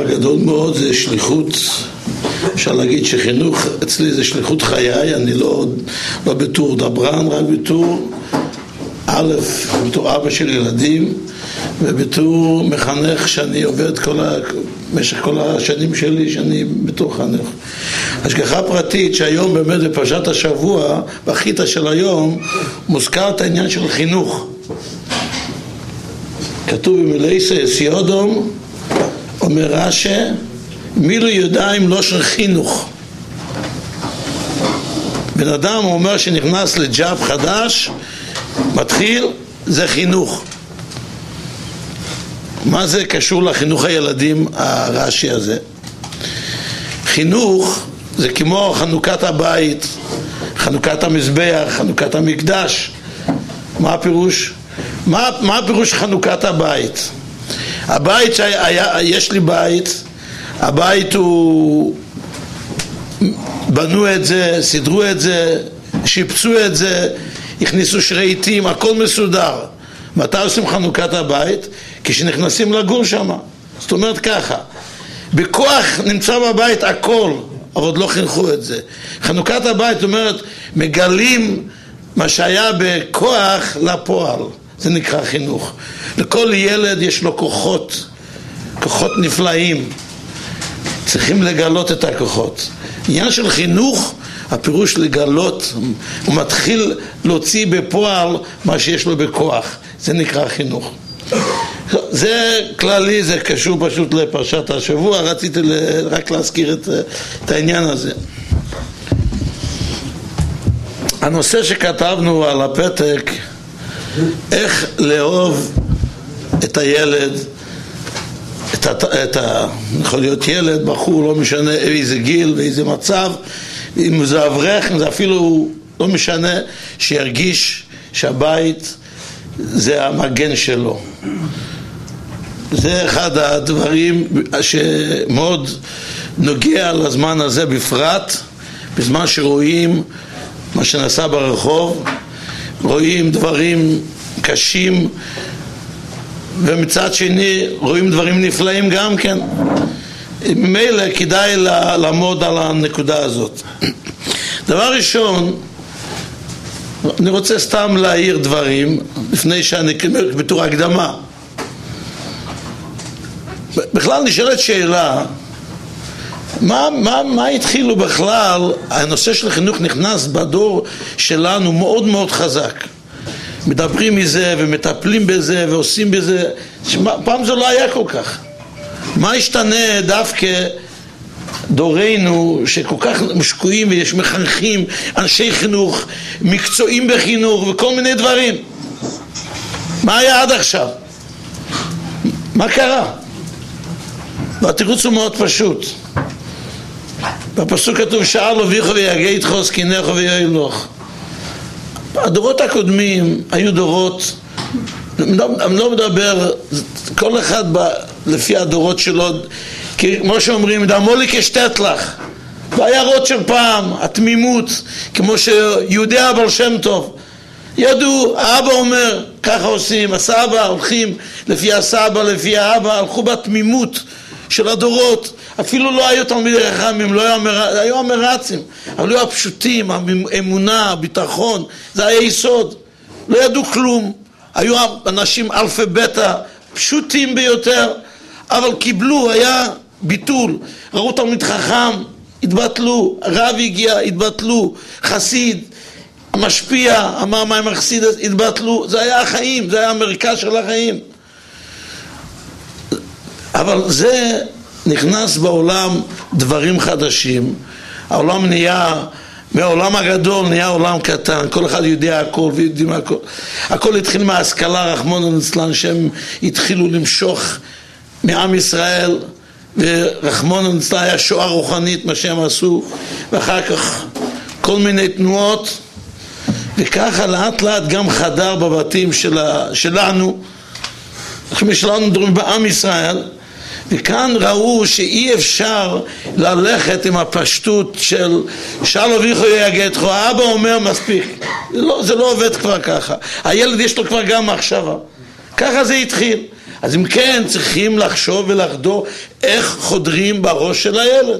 גדול מאוד, זה שליחות, אפשר להגיד שחינוך אצלי זה שליחות חיי, אני לא בתור דברן, רק בתור א', בתור אבא של ילדים, ובתור מחנך שאני עובד במשך כל השנים שלי שאני בתור חנך. השגחה פרטית שהיום באמת בפרשת השבוע, בחיטה של היום, מוזכר את העניין של חינוך. כתוב במילאיסא יסיודום, אומר רש"י, מילוי ידיים לא של חינוך. בן אדם אומר שנכנס לג'אב חדש, מתחיל, זה חינוך. מה זה קשור לחינוך הילדים הרש"י הזה? חינוך זה כמו חנוכת הבית, חנוכת המזבח, חנוכת המקדש. מה הפירוש? מה הפירוש חנוכת הבית? הבית יש לי בית, הבית הוא בנו את זה, סידרו את זה, שיפצו את זה, הכניסו שרעיתים, הכל מסודר. מתי עושים חנוכת הבית? כשנכנסים לגור שם. זאת אומרת ככה, בכוח נמצא בבית הכל, אבל עוד לא חינכו את זה. חנוכת הבית אומרת, מגלים מה שהיה בכוח לפועל. זה נקרא חינוך. לכל ילד יש לו כוחות נפלאים. צריכים לגלות את הכוחות. עניין של חינוך, הפירוש לגלות, הוא מתחיל להוציא בפועל מה שיש לו בכוח. זה נקרא חינוך. זה כללי, זה קשור פשוט לפרשת השבוע, רציתי רק להזכיר את העניין הזה. הנושא שכתבנו על הפתק, איך לאהוב את הילד, יכול להיות ילד, בחור, לא משנה איזה גיל ואיזה מצב, אם זה אברך, אם זה אפילו לא משנה, שירגיש שהבית זה המגן שלו. זה אחד הדברים שמאוד נוגע לזמן הזה, בפרט בזמן שרואים מה שנעשה ברחוב, רואים דברים קשים, ומצד שני רואים דברים נפלאים גם כן. ממילא כדאי לעמוד על הנקודה הזאת. דבר ראשון, אני רוצה סתם להעיר דברים לפני שאני בתור הקדמה. בכלל נשאלת שאלה, מה התחילו בכלל? הנושא של חינוך נכנס בדור שלנו מאוד מאוד חזק. מדברים מזה ומטפלים בזה ועושים בזה. פעם זה לא היה כל כך. מה השתנה דווקא דורנו שכל כך משקועים ויש מחנכים, אנשי חינוך, מקצועים בחינוך וכל מיני דברים? מה היה עד עכשיו? מה קרה? והתירוץ הוא מאוד פשוט. בפסוק כתוב, שאל אביך ויגע איתך זקנך ויועילך. הדורות הקודמים היו דורות, אני לא מדבר, כל אחד לפי הדורות שלו, כמו שאומרים, דמו לי כשתת לך. בעיירות של פעם, התמימות, כמו שיהודי הבעל שם טוב, ידעו, האבא אומר, ככה עושים, הסבא הולכים לפי הסבא, לפי האבא, הלכו בתמימות של הדורות. אפילו לא היו תלמידי חכמים, היו אמרצים, אבל היו הפשוטים, האמונה, הביטחון, זה היה יסוד. לא ידעו כלום, היו אנשים אלפי בטא, פשוטים ביותר, אבל קיבלו, היה ביטול. ראו תלמיד חכם, התבטלו, רב הגיע, התבטלו, חסיד, המשפיע, אמר מה עם החסיד, התבטלו. זה היה החיים, זה היה המרכז של החיים. אבל זה נכנס בעולם דברים חדשים. העולם נהיה, מהעולם הגדול נהיה עולם קטן, כל אחד יודע הכל ויודעים הכל. הכל התחיל מההשכלה, רחמנא ליצלן, שהם התחילו למשוך מעם ישראל, ורחמנא ליצלן היה שואה רוחנית מה שהם עשו, ואחר כך כל מיני תנועות, וככה לאט לאט גם חדר בבתים שלנו, שלנו מדברים בעם ישראל, וכאן ראו שאי אפשר ללכת עם הפשטות של שאל אביך ויגע איתך. האבא אומר מספיק, זה לא עובד כבר ככה. הילד יש לו כבר גם מחשבה. ככה זה התחיל. אז אם כן, צריכים לחשוב ולחדור איך חודרים בראש של הילד.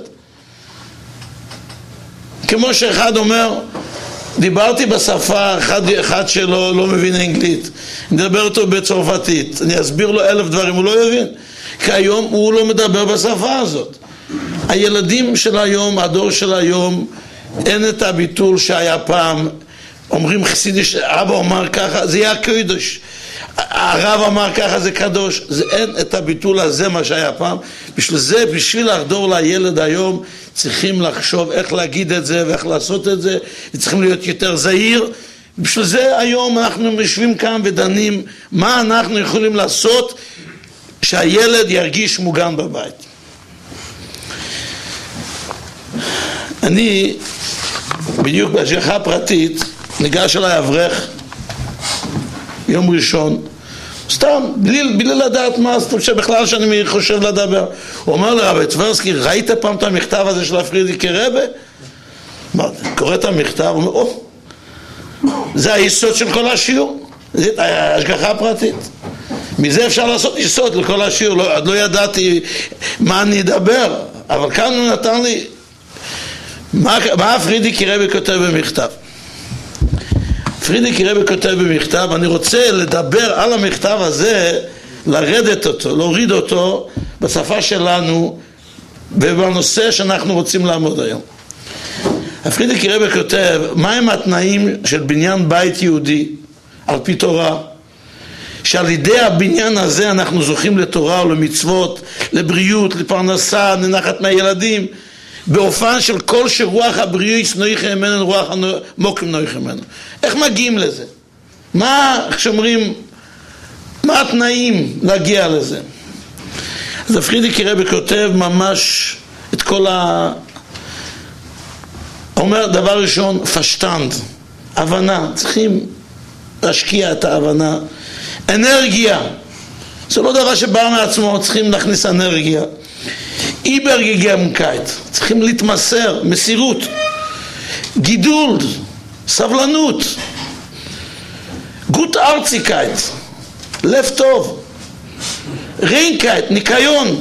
כמו שאחד אומר, דיברתי בשפה, אחד שלו לא מבין אנגלית, אני אדבר אותו בצרפתית, אני אסביר לו 1000 דברים, הוא לא יבין, כי היום הוא לא מדבר בשפה הזאת. הילדים של היום, הדור של היום, אין את הביטול שהיה פעם, אומרים חסידיש, אבא אומר ככה, זה יהיה קדוש, הרב אמר ככה, זה קדוש, זה אין את הביטול הזה מה שהיה פעם. בשביל זה, בשביל לחדור לילד היום, צריכים לחשוב איך להגיד את זה ואיך לעשות את זה, צריכים להיות יותר זהיר. בשביל זה היום אנחנו יושבים כאן ודנים מה אנחנו יכולים לעשות שהילד ירגיש מוגן בבית. אני בדיוק בהשגחה פרטית ניגש אליי אברך יום ראשון, סתם, בלי לדעת מה, שבכלל שאני חושב לדבר. הוא אומר לרבי טברסקי, ראית פעם את המכתב הזה של הפרידיקי רבה? קורא את המכתב, הוא אומר, זה היסוד של כל השיעור, זה השגחה פרטית. מזה אפשר לעשות יסוד לכל השיעור, עוד לא ידעתי מה אני אדבר, אבל כאן הוא נתן לי, מה הפרידיקי רבה כותב במכתב? פרידיקי רבי כותב במכתב, אני רוצה לדבר על המכתב הזה, לרדת אותו, להוריד אותו בשפה שלנו ובנושא שאנחנו רוצים לעמוד היום. פרידיקי רבי כותב, מהם התנאים של בניין בית יהודי על פי תורה, שעל ידי הבניין הזה אנחנו זוכים לתורה ולמצוות, לבריאות, לפרנסה, לנחת מהילדים, באופן של כל שרוח הבריאות נויכם ממנו, רוח מוקים נויכם ממנו. איך מגיעים לזה? מה, כשאומרים, מה התנאים להגיע לזה? אז הפרידיקי רבי כותב ממש את כל אומר דבר ראשון, פשטנד, הבנה, צריכים להשקיע את ההבנה, אנרגיה, זה לא דבר שבא מעצמו, צריכים להכניס אנרגיה, איברגגמקייט, צריכים להתמסר, מסירות, גידול, סבלנות, גוט ארציקייט, לב טוב, ריינקייט, ניקיון,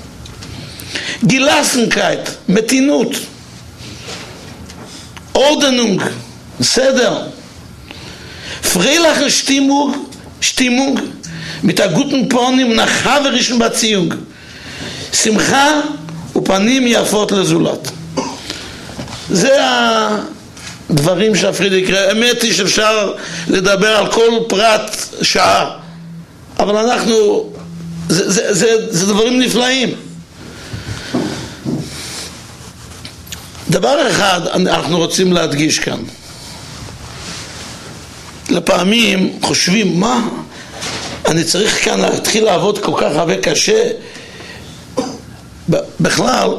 גילסנקייט, מתינות, אורדנונג, סדר, פריילך שטימונג, mit der guten Pornim nach haverischen Beziehung. שמחה ופנים יפות לזולת. זה הדברים שהפרידיק, האמת היא שאפשר לדבר על כל פרט שעה, אבל אנחנו, זה דברים נפלאים. דבר אחד אנחנו רוצים להדגיש כאן. לפעמים חושבים, מה? אני צריך כאן להתחיל לעבוד כל כך הרבה קשה. בכלל,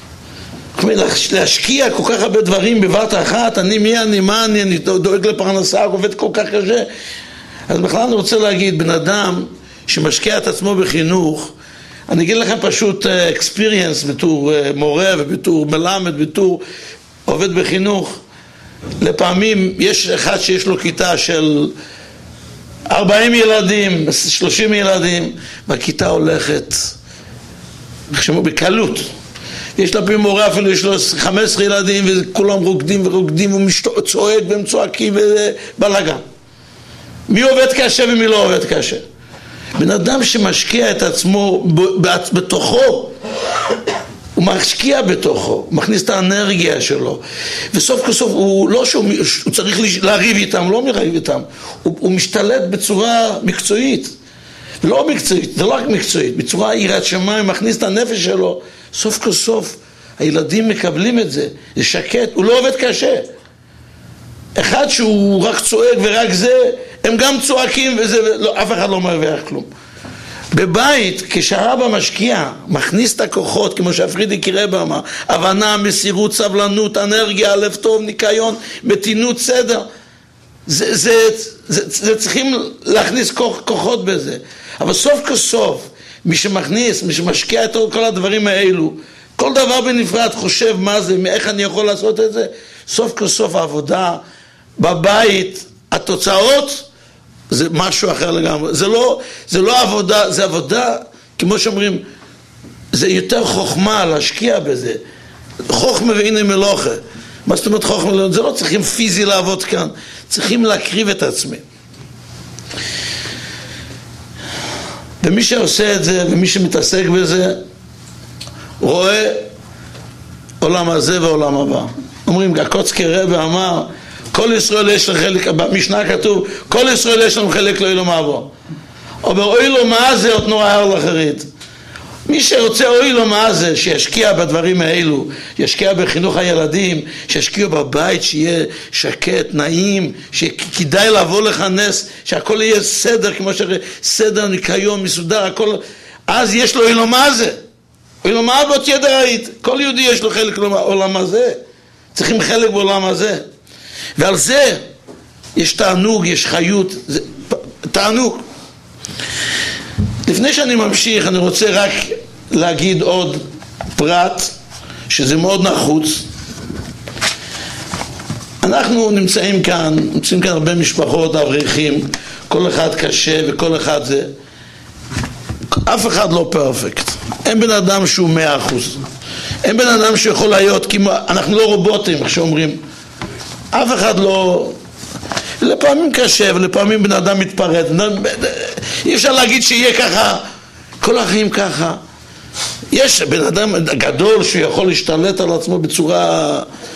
להשקיע כל כך הרבה דברים בבת אחת, אני דואג לפרנסה, עובד כל כך קשה. אז בכלל אני רוצה להגיד, בן אדם שמשקיע את עצמו בחינוך, אני אגיד לכם פשוט experience בתור מורה ובתור מלמד, בתור עובד בחינוך. לפעמים יש אחד שיש לו כיתה של 40 ילדים, 30 ילדים, והכיתה הולכת בקלות. יש לפעמים מורה אפילו יש לו 15 ילדים וכולם רוקדים ורוקדים וצועק והם צועקים ובלגן. מי עובד קשה ומי לא עובד קשה? בן אדם שמשקיע את עצמו בתוכו, הוא משקיע בתוכו, הוא מכניס את האנרגיה שלו, וסוף כסוף הוא לא שהוא צריך להריב איתם, לא מריב איתם, הוא משתלט בצורה מקצועית, לא מקצועית, זה לא רק מקצועית, בצורה יראת שמיים, מכניס את הנפש שלו, סוף כסוף הילדים מקבלים את זה, זה שקט, הוא לא עובד קשה. אחד שהוא רק צועק ורק זה, הם גם צועקים וזה, לא, אף אחד לא מרוויח כלום. בבית, כשהרבא משקיע, מכניס את הכוחות, כמו שהפרידיקי רבה אמר, הבנה, מסירות, סבלנות, אנרגיה, לב טוב, ניקיון, מתינות, סדר, זה צריכים להכניס כוחות בזה. אבל סוף כסוף, מי שמכניס, מי שמשקיע את כל הדברים האלו, כל דבר בנפרד חושב מה זה, איך אני יכול לעשות את זה, סוף כסוף העבודה בבית, התוצאות זה משהו אחר לגמרי. זה לא עבודה, זה עבודה, כמו שאומרים, זה יותר חוכמה להשקיע בזה. חוכמה והנה מלוכה. מה זאת אומרת חוכמה? זה לא צריכים פיזי לעבוד כאן, צריכים להקריב את עצמי. ומי שעושה את זה ומי שמתעסק בזה רואה עולם הזה ועולם הבא. אומרים, הקוצקי רבי אמר, כל ישראל יש לו חלק, במשנה כתוב, כל ישראל יש לנו חלק לא ילום אבו. אבל אוי לו מה זה עוד נורא הר לחרית. מי שרוצה אוי לו מה זה, שישקיע בדברים האלו, ישקיע בחינוך הילדים, שישקיע בבית, שיהיה שקט, נעים, שכדאי לבוא לכנס, שהכל יהיה סדר, כמו שסדר ניקיון, מסודר, הכל, אז יש לו אוי לו מה זה. אוי לו מה אבות ידעית, כל יהודי יש לו חלק לעולם הזה, צריכים חלק בעולם הזה. ועל זה יש תענוג, יש חיות, זה תענוג. לפני שאני ממשיך, אני רוצה רק להגיד עוד פרט, שזה מאוד נחוץ. אנחנו נמצאים כאן הרבה משפחות, אברכים, כל אחד קשה וכל אחד זה. אף אחד לא פרפקט. אין בן אדם שהוא 100%. אין בן אדם שיכול להיות, כי אנחנו לא רובוטים, איך שאומרים. אף אחד לא... לפעמים קשה ולפעמים בן אדם מתפרט. אי אפשר להגיד שיהיה ככה, כל החיים ככה. יש בן אדם גדול שיכול להשתלט על עצמו בצורה...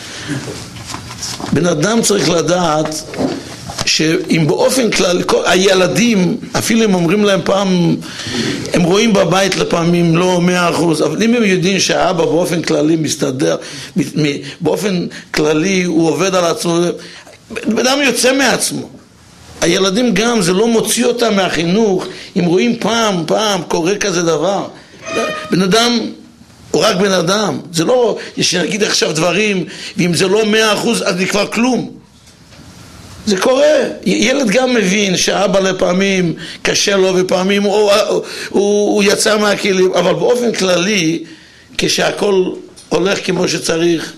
בן אדם צריך לדעת שאם באופן כלל, הילדים, אפילו אם אומרים להם פעם, הם רואים בבית לפעמים לא 100%, אבל אם הם יודעים שהאבא באופן כללי מסתדר, באופן כללי הוא עובד על עצמו, בן אדם יוצא מעצמו. הילדים גם, זה לא מוציא אותם מהחינוך, אם רואים פעם קורה כזה דבר. בן אדם הוא רק בן אדם, זה לא, שנגיד עכשיו דברים, ואם זה לא 100% אז זה כבר כלום. זה קורה. ילד גם מבין שאבא לפעמים קשה לו ופעמים הוא יצא מהכלים, אבל באופן כללי, כשהכל הולך כמו שצריך,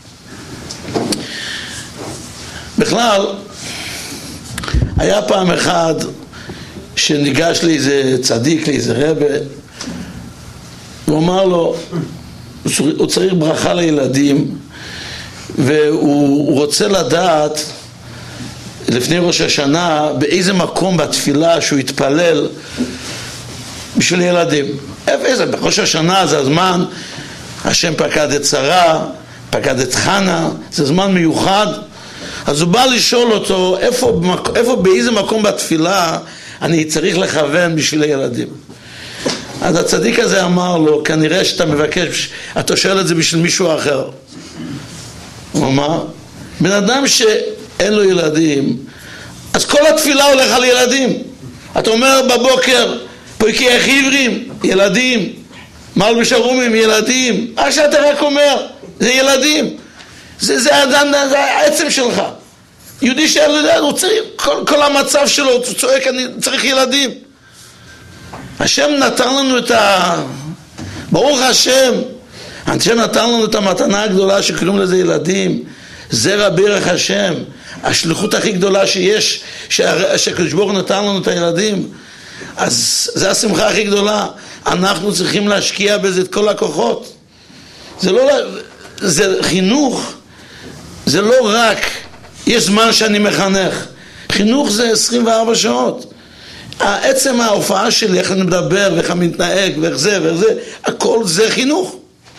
בכלל, היה פעם אחד שניגש לי איזה צדיק, לי איזה רבי, הוא אמר לו, הוא צריך ברכה לילדים, והוא רוצה לדעת, לפני ראש השנה, באיזה מקום בתפילה שהוא התפלל בשביל ילדים. איזה, בראש השנה זה הזמן, השם פקד את שרה, פקד את חנה, זה זמן מיוחד. אז הוא בא לשאול אותו, איפה באיזה מקום בתפילה אני צריך לכוון בשביל הילדים. אז הצדיק הזה אמר לו, כנראה שאתה מבקש, אתה שואל את זה בשביל מישהו אחר. הוא אמר, בן אדם שאין לו ילדים, אז כל התפילה הולך על ילדים. אתה אומר בבוקר, פויקי החיברים, ילדים, מלבוש הרומים, ילדים. עכשיו אתה רק אומר, זה ילדים. זה העצם שלך. יהודי הוא צריך, כל המצב שלו, הוא צועק, אני צריך ילדים. השם נתן לנו ברוך השם, השם נתן לנו את המתנה הגדולה שקוראים לזה ילדים. זרע בירך השם, השליחות הכי גדולה שיש, שהקדוש ברוך הוא נתן לנו את הילדים. אז זה השמחה הכי גדולה. אנחנו צריכים להשקיע בזה את כל הכוחות. זה חינוך, זה לא רק יש זמן שאני מחנך. חינוך זה 24 שעות. עצם ההופעה שלי, איך אני מדבר ואיך אני מתנהג ואיך זה, הכל זה חינוך.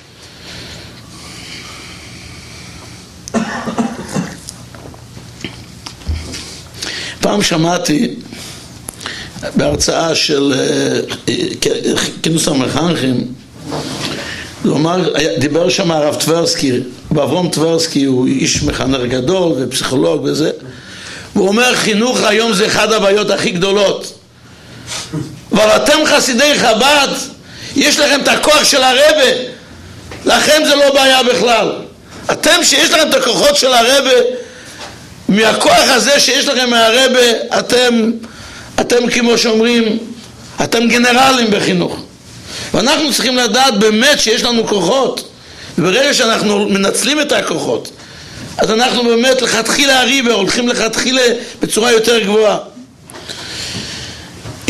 פעם שמעתי בהרצאה של כינוס המחנכים, דיבר שם הרב טברסקי, ואברום טברסקי הוא איש מחנך גדול ופסיכולוג וזה, והוא אומר, חינוך היום זה אחד הבעיות הכי גדולות, אבל אתם חסידי חב"ד, יש לכם את הכוח של הרבי, לכם זה לא בעיה בכלל. אתם שיש לכם את הכוחות של הרבי, מהכוח הזה שיש לכם מהרבי, אתם כמו שאומרים, אתם גנרלים בחינוך. ואנחנו צריכים לדעת באמת שיש לנו כוחות, וברגע שאנחנו מנצלים את הכוחות, אז אנחנו באמת לכתחילה הריבה, הולכים לכתחילה בצורה יותר גבוהה.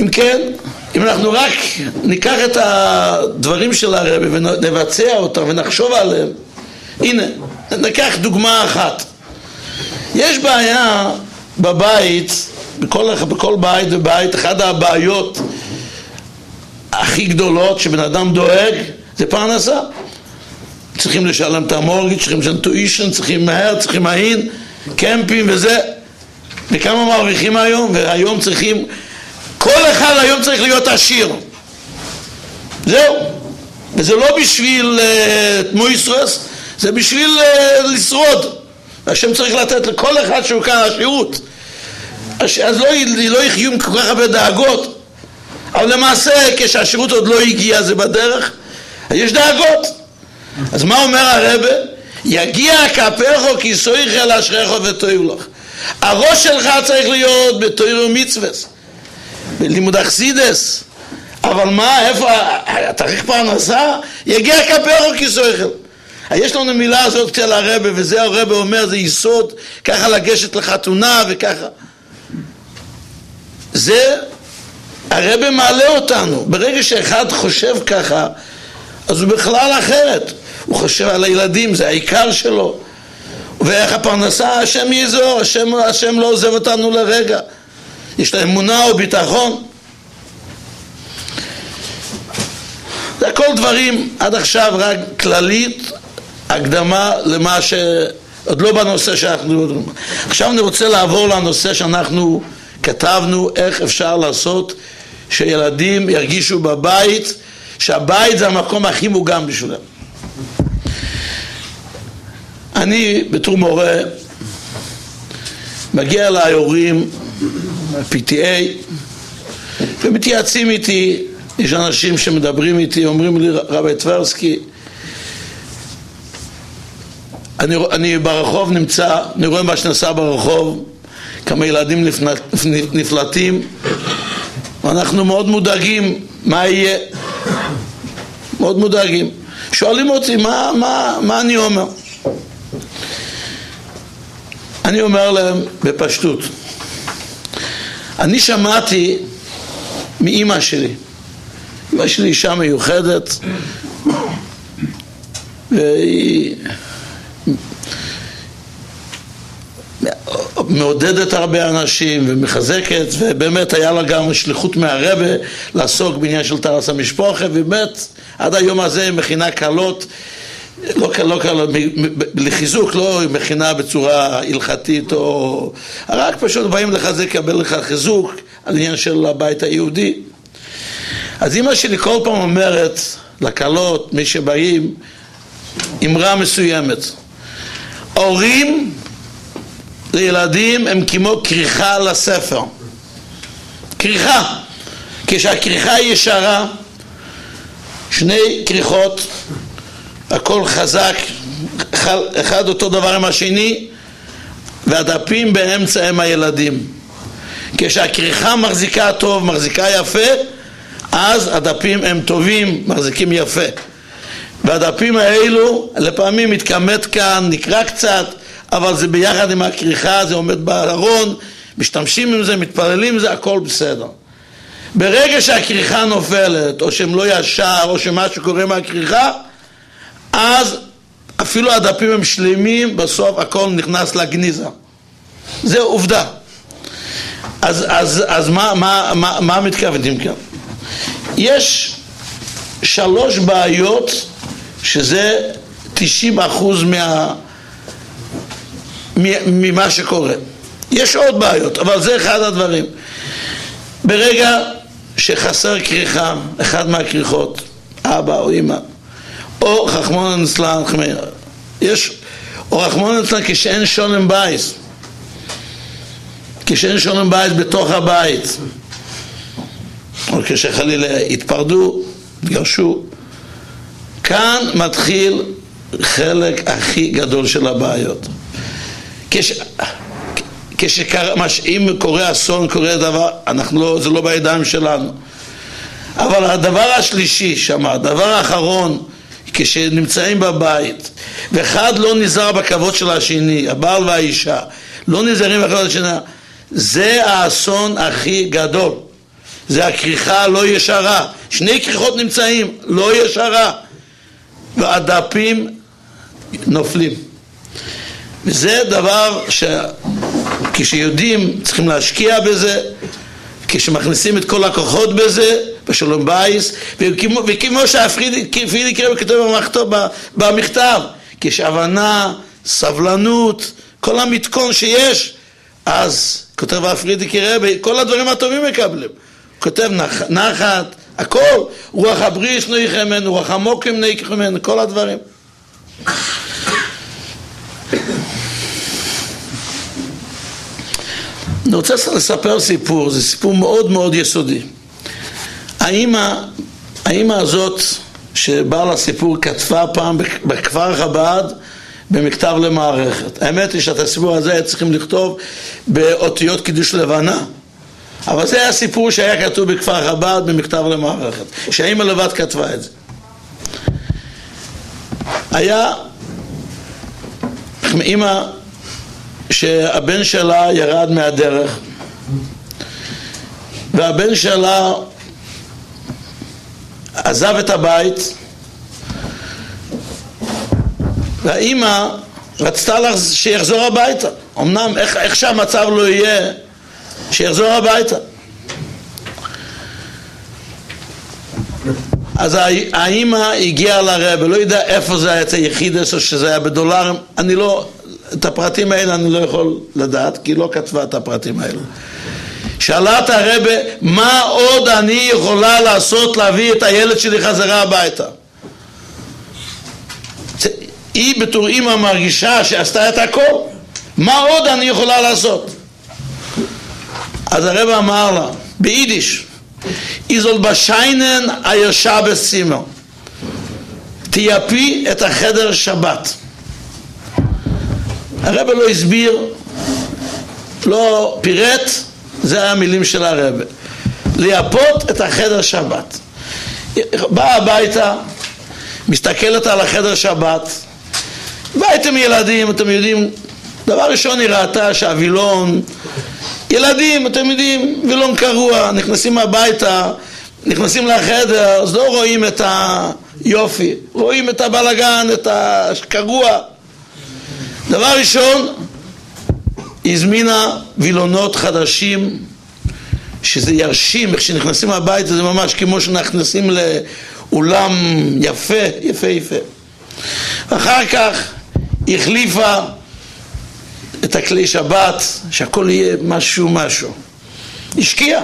אם כן, אם אנחנו רק ניקח את הדברים של הרבי ונבצע אותם ונחשוב עליהם, הנה, ניקח דוגמה אחת. יש בעיה בבית, בכל בית ובית, אחת הבעיות הכי גדולות שבן אדם דואג זה פרנסה. צריכים לשלם את המורגית, צריכים לשלם טואישן, צריכים מהר, צריכים מהין, קמפים וזה. וכמה מרוויחים היום? והיום צריכים, כל אחד היום צריך להיות עשיר. זהו. וזה לא בשביל מויסרס, זה בשביל לשרוד. השם צריך לתת לכל אחד שהוא כאן עשירות. אז לא יחיו עם כל כך הרבה דאגות. אבל למעשה כשהשירות עוד לא הגיע, זה בדרך, יש דאגות. אז מה אומר הרבי? יגיע כפך כיסויך אל אשריך ותויב לך. הראש שלך צריך להיות בתורה ומצוות, בלימוד חסידות. אבל מה, איפה, צריך פרנסה? יגיע כפך כיסויך. יש לנו מילה הזאת אצל הרבי, וזה הרבי אומר, זה יסוד, ככה לגשת לחתונה וככה. זה הרבי מעלה אותנו. ברגע שאחד חושב ככה, אז הוא בכלל אחרת. הוא חושב על הילדים, זה העיקר שלו. ואיך הפרנסה, השם יעזור, השם לא עוזב אותנו לרגע. יש לה אמונה או ביטחון. זה הכל דברים עד עכשיו רק כללית, הקדמה למה עוד לא בנושא שאנחנו יודעים. עכשיו אני רוצה לעבור לנושא שאנחנו כתבנו, איך אפשר לעשות שילדים ירגישו בבית, שהבית זה המקום הכי מוגן בשבילם. אני בתור מורה מגיע אליי הורים PTA ומתייעצים איתי. יש אנשים שמדברים איתי, אומרים לי, רבי טברסקי, אני ברחוב נמצא, אני רואה מה שנעשה ברחוב, כמה ילדים נפלטים, ואנחנו מאוד מודאגים מה יהיה, מאוד מודאגים. שואלים אותי מה אני אומר. אני אומר להם בפשטות, אני שמעתי מאמא שלי, אמא שלי אישה מיוחדת, והיא מעודדת הרבה אנשים ומחזקת, ובאמת היה לה גם שליחות מהרבי לעסוק בעניין של טהרת המשפחה, ובאמת עד היום הזה מכינה קלות, לא קלות לחיזוק, לא מכינה בצורה הלכתית, או רק פשוט באים לחזק, קבל לך חיזוק על עניין של הבית היהודי. אז אמא שלי כל פעם אומרת לקלות, מי שבאים, אמרה מסוימת, הורים לילדים הם כמו כריכה לספר. כריכה, כשהכריכה היא ישרה, שני כריכות, הכל חזק, אחד אותו דבר עם השני, והדפים באמצע הם הילדים. כשהכריכה מחזיקה טוב, מחזיקה יפה, אז הדפים הם טובים, מחזיקים יפה. והדפים האלו לפעמים מתכמת כאן, נקרא קצת, אבל זה ביחד עם הכריכה, זה עומד בארון, משתמשים עם זה, מתפללים עם זה, הכל בסדר. ברגע שהכריכה נופלת, או שהם לא ישר, או שמשהו קורה מהכריכה, אז אפילו הדפים הם שלמים, בסוף הכל נכנס לגניזה. זה עובדה. אז מה מתכוונים כאן? יש 3 בעיות שזה 90% ממה שקורה. יש עוד בעיות, אבל זה אחד הדברים. ברגע שחסר כריכה, אחד מהכריכות, אבא או אמא, או רחמנא ליצלן, או רחמנא ליצלן כשאין שולם בייס, כשאין שולם בייס בתוך הבית, או כשחלילה התפרדו, התגרשו, כאן מתחיל חלק הכי גדול של הבעיות. אם קורה אסון, קורה דבר, זה לא בידיים שלנו. אבל הדבר השלישי שם, הדבר האחרון, כשנמצאים בבית, ואחד לא נזהר בכבוד של השני, הבעל והאישה, לא נזהרים בכבוד של השני, זה האסון הכי גדול. זה הכריכה לא ישרה, שני כריכות נמצאים, לא ישרה, והדפים נופלים. וזה דבר שכשיודעים צריכים להשקיע בזה, כשמכניסים את כל הכוחות בזה, בשלום בייס, וכמו שהפרידי קרב כתוב במכתב, כשהבנה, סבלנות, כל המתכון שיש, אז כותב הפרידי קרב, כל הדברים הטובים מקבלים. כותב נחת, הכל, רוח הבריש נויכמן, רוח המוקים נויכמן, כל הדברים. אני רוצה לספר סיפור, זה סיפור מאוד מאוד יסודי. האמא הזאת שבאה לסיפור כתבה פעם בכפר חב"ד במכתב למערכת. האמת היא שאת הסיפור הזה היה צריכים לכתוב באותיות קידוש לבנה, אבל זה היה סיפור שהיה כתוב בכפר חב"ד במכתב למערכת, שהאמא לבד כתבה את זה. היה אמא שהבן שלה ירד מהדרך, והבן שלה עזב את הבית, והאמא רצתה שיחזור הביתה. אמנם איך שהמצב לא יהיה, שיחזור הביתה. אז האמא הגיעה לרב, לא יודע איפה זה היה, את היחידס או שזה היה בדולרים, את הפרטים האלה אני לא יכול לדעת, כי לא כתבה את הפרטים האלה. שאלה את הרב, מה עוד אני יכולה לעשות להביא את הילד שלי חזרה הביתה? היא בתור אמא מרגישה שעשתה את הכל, מה עוד אני יכולה לעשות? אז הרב אמר לה ביידיש, איזול בשיינן אייר שבס צימר, תייפי את החדר שבת. הרב לא הסביר, לא פירט, זה היה המילים של הרב, לייפות את החדר שבת. באה הביתה, מסתכלת על החדר שבת, בית עם ילדים, אתם יודעים, דבר ראשון היא ראתה שהווילון, ילדים, אתם יודעים, וילון קרוע, נכנסים הביתה, נכנסים לחדר, אז לא רואים את היופי, רואים את הבלגן, את הקרוע. דבר ראשון, הזמינה וילונות חדשים, שזה ירשים, איך שנכנסים הביתה, זה ממש כמו שנכנסים לאולם יפה, יפה, יפה. אחר כך החליפה את הכלי שבת, שהכל יהיה משהו. השקיע.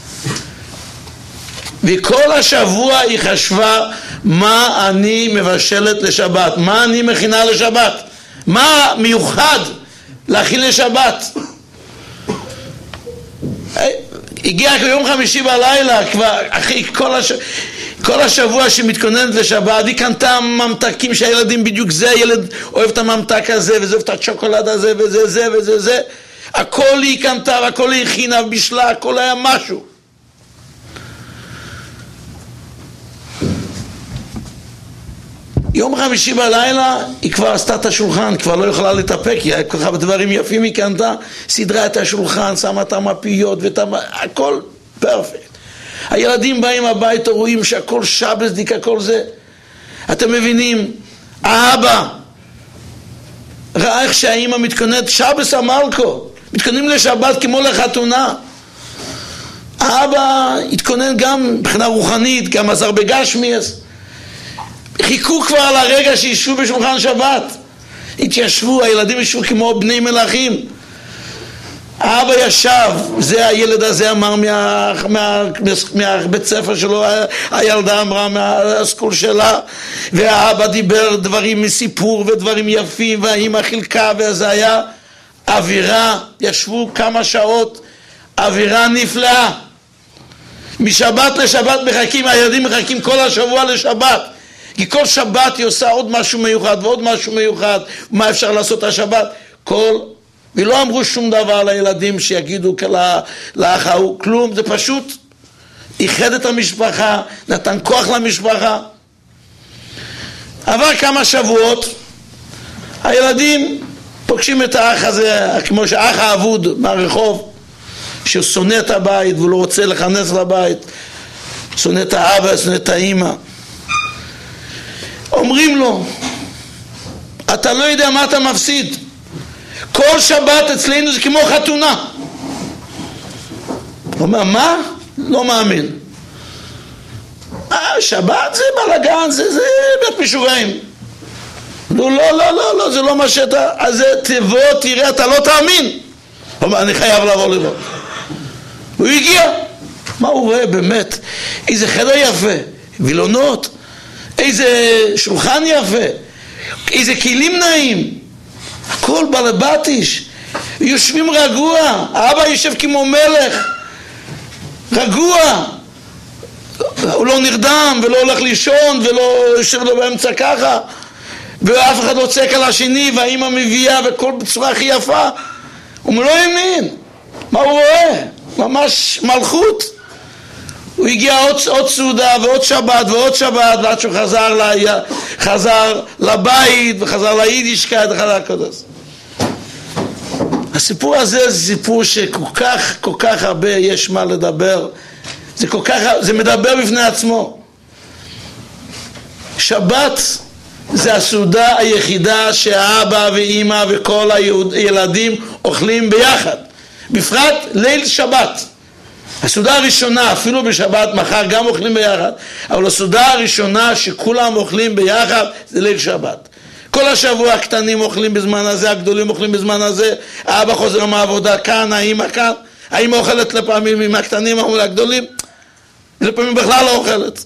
וכל השבוע היא חשבה מה אני מבשלת לשבת, מה אני מכינה לשבת, מה מיוחד להכין לשבת. הגיע יום חמישי בלילה, כבר אחרי כל השבוע שמתכוננת לשבת, היא קנתה ממתקים שהילדים בדיוק זה, ילד אוהב את הממתק הזה, וזה אוהב את השוקולד הזה, וזה, הכל היא קנתה, והכל היא הכינה ובשלה, הכל היה משהו. יום חמישי בלילה היא כבר עשתה את השולחן, כבר לא יכולה להתאפק, היא כל כך דברים יפים היא קנתה, סדרה את השולחן, שמה את המפיות, הכל פרפקט. הילדים באים הביתה, רואים שהכל שבסדיק, הכל זה. אתם מבינים, האבא ראה איך שהאמא מתכוננת, שבס המלכו, מתכוננים לשבת כמו לחתונה. האבא התכונן גם מבחינה רוחנית, גם עזר בגשמי, חיכו כבר לרגע שישבו בשולחן שבת, התיישבו, הילדים ישבו כמו בני מלאכים. האבא ישב, זה הילד הזה אמר מהבית ספר שלו, הילדה אמרה מהסקול שלה, והאבא דיבר דברים מסיפור ודברים יפים, והאמא חילקה, וזה היה אווירה, ישבו כמה שעות, אווירה נפלאה. משבת לשבת מחכים, הילדים מחכים כל השבוע לשבת, כי כל שבת היא עושה עוד משהו מיוחד ועוד משהו מיוחד. מה אפשר לעשות השבת? ולא אמרו שום דבר לילדים שיגידו לאח ההוא, כלום, זה פשוט איחד את המשפחה, נתן כוח למשפחה. עבר כמה שבועות, הילדים פוגשים את האח הזה, כמו שהאח האבוד מהרחוב, שהוא שונא את הבית והוא לא רוצה להיכנס לבית, שונא את האבא, שונא את האמא. אומרים לו, אתה לא יודע מה אתה מפסיד, כל שבת אצלנו זה כמו חתונה. הוא אומר, מה? לא מאמין. שבת זה בלגן, זה בית משוגעים. לא, זה לא מה שאתה, אז תבוא, תראה, אתה לא תאמין. הוא אומר, אני חייב לבוא לראות. הוא הגיע. מה הוא רואה באמת? איזה חדר יפה, וילונות, איזה שולחן יפה, איזה כלים נעים, הכל בלבטיש, יושבים רגוע, האבא יושב כמו מלך, רגוע, הוא לא נרדם ולא הולך לישון ולא יושב לו באמצע ככה, ואף אחד לא צועק על השני, והאמא מביאה וכל בצורה הכי יפה. הוא לא האמין. מה הוא רואה? ממש מלכות. הוא הגיע עוד סעודה ועוד שבת ועוד שבת, ועד שהוא חזר לבית וחזר ליידישקייט וחזר לקודש. הסיפור הזה זה סיפור שכל כך הרבה יש מה לדבר. זה מדבר בפני עצמו. שבת זה הסעודה היחידה שהאבא ואמא וכל הילדים אוכלים ביחד, בפרט ליל שבת. הסעודה הראשונה, אפילו בשבת, מחר גם אוכלים ביחד, אבל הסעודה הראשונה שכולם אוכלים ביחד זה ליל שבת. כל השבוע הקטנים אוכלים בזמן הזה, הגדולים אוכלים בזמן הזה, האבא חוזר מהעבודה כאן, האמא כאן, האמא אוכלת לפעמים עם הקטנים, הגדולים לפעמים בכלל לא אוכלת.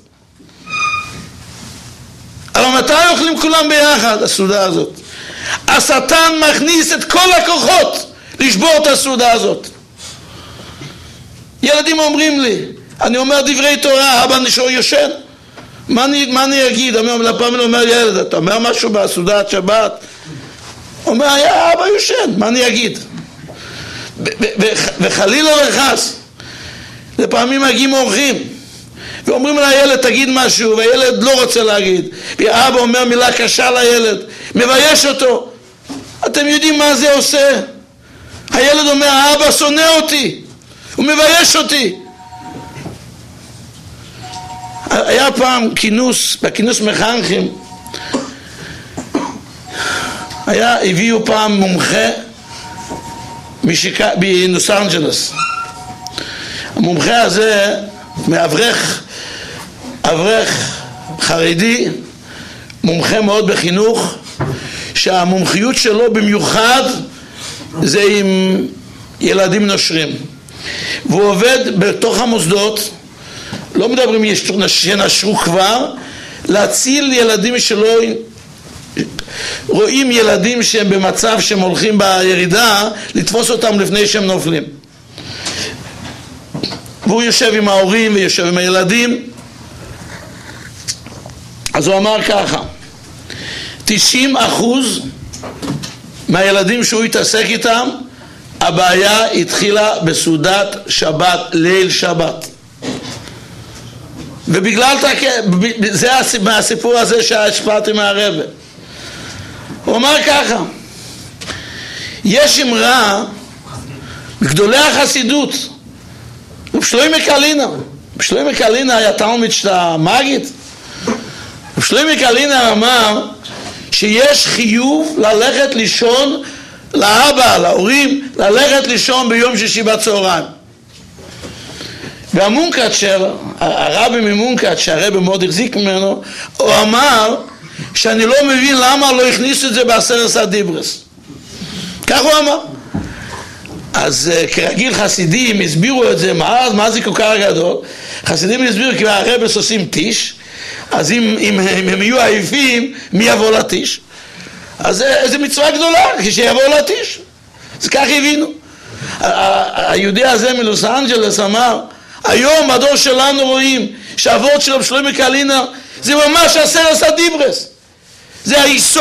אבל מתי אוכלים כולם ביחד? הסעודה הזאת. השטן מכניס את כל הכוחות לשבור את הסעודה הזאת. ילדים אומרים לי, אני אומר דברי תורה, אבא נשאר יושן, מה אני אגיד? לפעמים אני אומר, ילד, אתה אומר משהו בסעודת שבת? הוא אומר, אבא יושן, מה אני אגיד? וחלילה וחס, לפעמים מגיעים אורחים ואומרים לילד תגיד משהו, והילד לא רוצה להגיד, והאבא אומר מילה קשה לילד, מבייש אותו. אתם יודעים מה זה עושה? הילד אומר, האבא שונא אותי, הוא מבייש אותי. היה פעם כינוס, בכינוס מחנכים, הביאו פעם מומחה בלוס אנג'לס. המומחה הזה מאברך חרדי, מומחה מאוד בחינוך, שהמומחיות שלו במיוחד זה עם ילדים נושרים, והוא עובד בתוך המוסדות, לא מדברים שנשרו כבר, להציל ילדים שלו, רואים ילדים שהם במצב שהם הולכים בירידה, לתפוס אותם לפני שהם נופלים. והוא יושב עם ההורים ויושב עם הילדים. אז הוא אמר ככה, 90% מהילדים שהוא התעסק איתם, הבעיה התחילה בסעודת שבת, ליל שבת. ובגלל זה מהסיפור הזה שהשפעתי מהרב. הוא אמר ככה, יש אמרה גדולי החסידות, ושלוימי קלינה, שלוימי קלינה היה תלמיד של המגיד. שלוימי קלינה אמר שיש חיוב ללכת לישון, לאבא, להורים, ללכת לישון ביום שישי בצהריים. והמונקאצ'ר, הרבי ממונקאצ'ר, הרבי מאוד החזיק ממנו, הוא אמר שאני לא מבין למה לא הכניסו את זה בעשרת הדיברס. כך הוא אמר. אז כרגיל חסידים הסבירו את זה, מה זה כל כך גדול? חסידים הסבירו כי הרבי עושים טיש, אז אם הם יהיו עייפים, מי יבוא לטיש? אז זה מצווה גדולה, כשיבוא לטיש. אז כך הבינו. היהודי הזה מלוס אנג'לס אמר, היום בדור שלנו רואים שהאבות של שלוימי קלינה זה ממש עשרת הדיברס. זה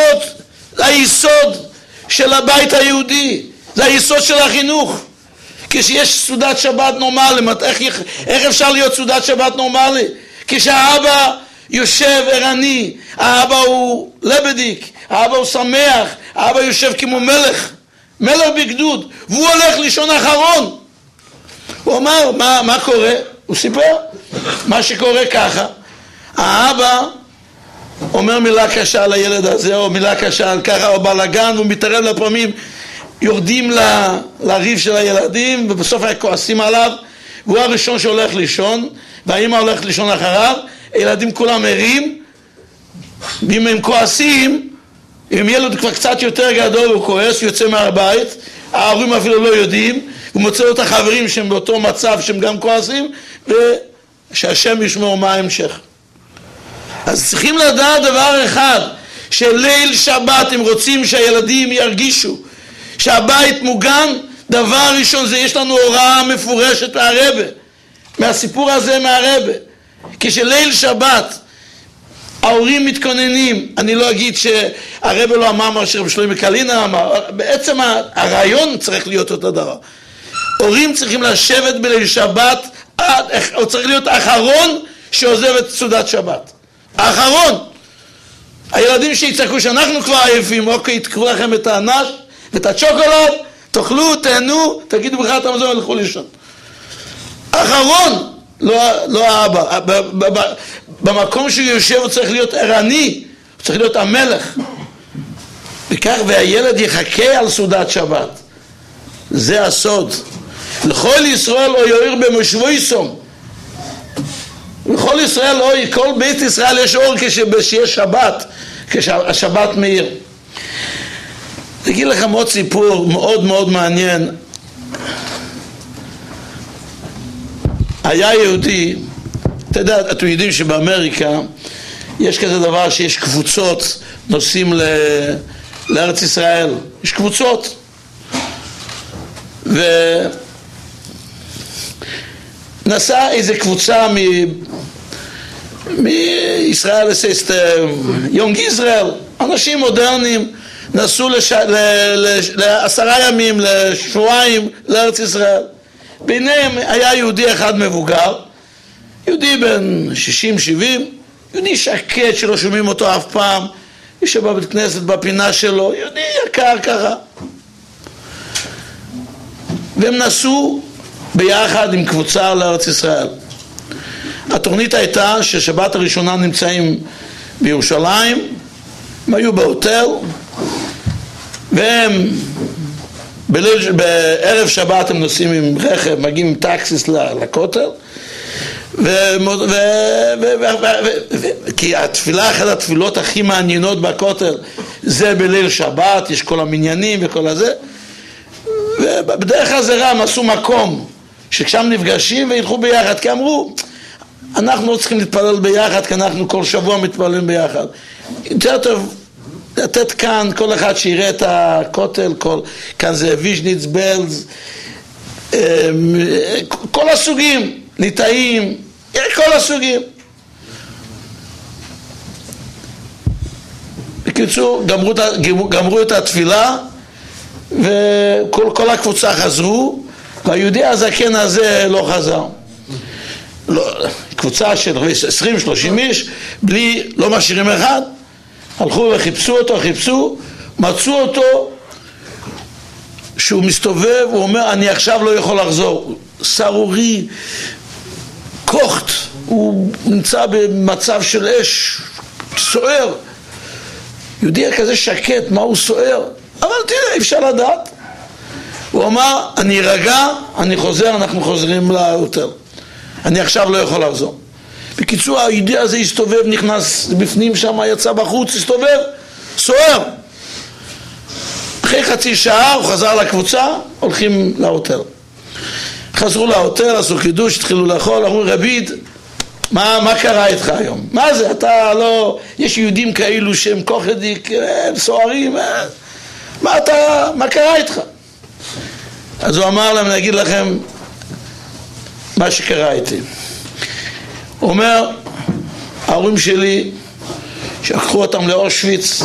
היסוד של הבית היהודי, זה היסוד של החינוך. כשיש סעודת שבת נורמלי, איך אפשר להיות סעודת שבת נורמלי? כשהאבא יושב ערני, האבא הוא לבדיק, האבא הוא שמח, האבא יושב כמו מלך בגדוד, והוא הולך לישון אחרון. הוא אמר, מה קורה? הוא סיפר, מה שקורה ככה, האבא אומר מילה קשה על הילד הזה, או מילה קשה על ככה, או בלגן, הוא מתערב לפעמים, יורדים לריב של הילדים, ובסוף היה כועסים עליו, והוא הראשון שהולך לישון, והאמא הולכת לישון אחריו, הילדים כולם ערים, ואם הם כועסים, אם ילד כבר קצת יותר גדול הוא כועס, הוא יוצא מהבית, ההורים אפילו לא יודעים, הוא מוצא לו את החברים שהם באותו מצב שהם גם כועסים, ושהשם ישמור מה ההמשך. אז צריכים לדעת דבר אחד, שליל שבת הם רוצים שהילדים ירגישו שהבית מוגן, דבר ראשון זה יש לנו הוראה מפורשת מהרבא, מהסיפור הזה מהרבא, כשליל שבת ההורים מתכוננים, אני לא אגיד שהרבא לא אמר מה ששלמה קלינה אמר, בעצם הרעיון צריך להיות אותו דבר. הורים צריכים לשבת בליל שבת, הוא צריך להיות האחרון שעוזב את סעודת שבת, האחרון. הילדים שיצעקו שאנחנו כבר עייפים, אוקיי, תקחו לכם את האנש ואת הצ'וקולד, תאכלו, תהנו, תגידו ברכת המזון ולכו לישון. האחרון, לא האבא. במקום שהוא יושב הוא צריך להיות ערני, הוא צריך להיות המלך. וכך והילד יחכה על סעודת שבת. זה הסוד. לכל ישראל או יאיר במושבו יסום. לכל ישראל אוי, כל בית ישראל יש אור כשיש שבת, כשהשבת מאיר. אגיד לכם עוד סיפור מאוד מאוד מעניין. היה יהודי, אתם יודעים שבאמריקה יש כזה דבר שיש קבוצות נוסעים לארץ ישראל, יש קבוצות, ונסע איזה קבוצה מישראל סיסטם, יונג ישראל, אנשים מודרניים, נסעו ל10 ימים, לשבועיים לארץ ישראל. ביניהם היה יהודי אחד מבוגר, יהודי בן 60-70, יהודי שקט שלא שומעים אותו אף פעם, יושב בבית כנסת בפינה שלו, יהודי יקר ככה. והם נסעו ביחד עם קבוצה לארץ ישראל. התוכנית הייתה ששבת הראשונה נמצאים בירושלים, הם היו בהוטל, והם בערב שבת הם נוסעים עם רכב, מגיעים עם טקסיס לכותל, כי התפילה, אחת התפילות הכי מעניינות בכותל זה בליל שבת, יש כל המניינים וכל הזה, ובדרך הזרה הם עשו מקום שכשם נפגשים וילכו ביחד, כי אמרו אנחנו לא צריכים להתפלל ביחד, כי אנחנו כל שבוע מתפללים ביחד, יותר טוב לתת כאן, כל אחד שיראה את הכותל, כאן זה ויז'ניץ, בלז, כל הסוגים, ליטאים, כל הסוגים. בקיצור, גמרו את התפילה, וכל הקבוצה חזרו, והיהודי הזקן הזה לא חזר. קבוצה של 20-30 איש, לא משאירים אחד, הלכו וחיפשו אותו, מצאו אותו שהוא מסתובב, הוא אומר אני עכשיו לא יכול לחזור, סרורי, כוחת, הוא נמצא במצב של אש, סוער, יהודי כזה שקט, מה הוא סוער? אבל תראה, אפשר לדעת. הוא אמר אני רגע, אני חוזר, אנחנו חוזרים להוטל, אני עכשיו לא יכול לחזור. בקיצור, היהודי הזה הסתובב, נכנס בפנים שם, יצא בחוץ, הסתובב, סוער. אחרי חצי שעה הוא חזר לקבוצה, הולכים להוטל. חזרו להוטל, עשו קידוש, התחילו לאכול, אמרו רביד, מה קרה איתך היום? מה זה? אתה לא... יש יהודים כאלו שהם כוחדיק, סוערים, מה קרה איתך? אז הוא אמר להם, אני אגיד לכם מה שקרה איתי. הוא אומר, ההורים שלי שלקחו אותם לאושוויץ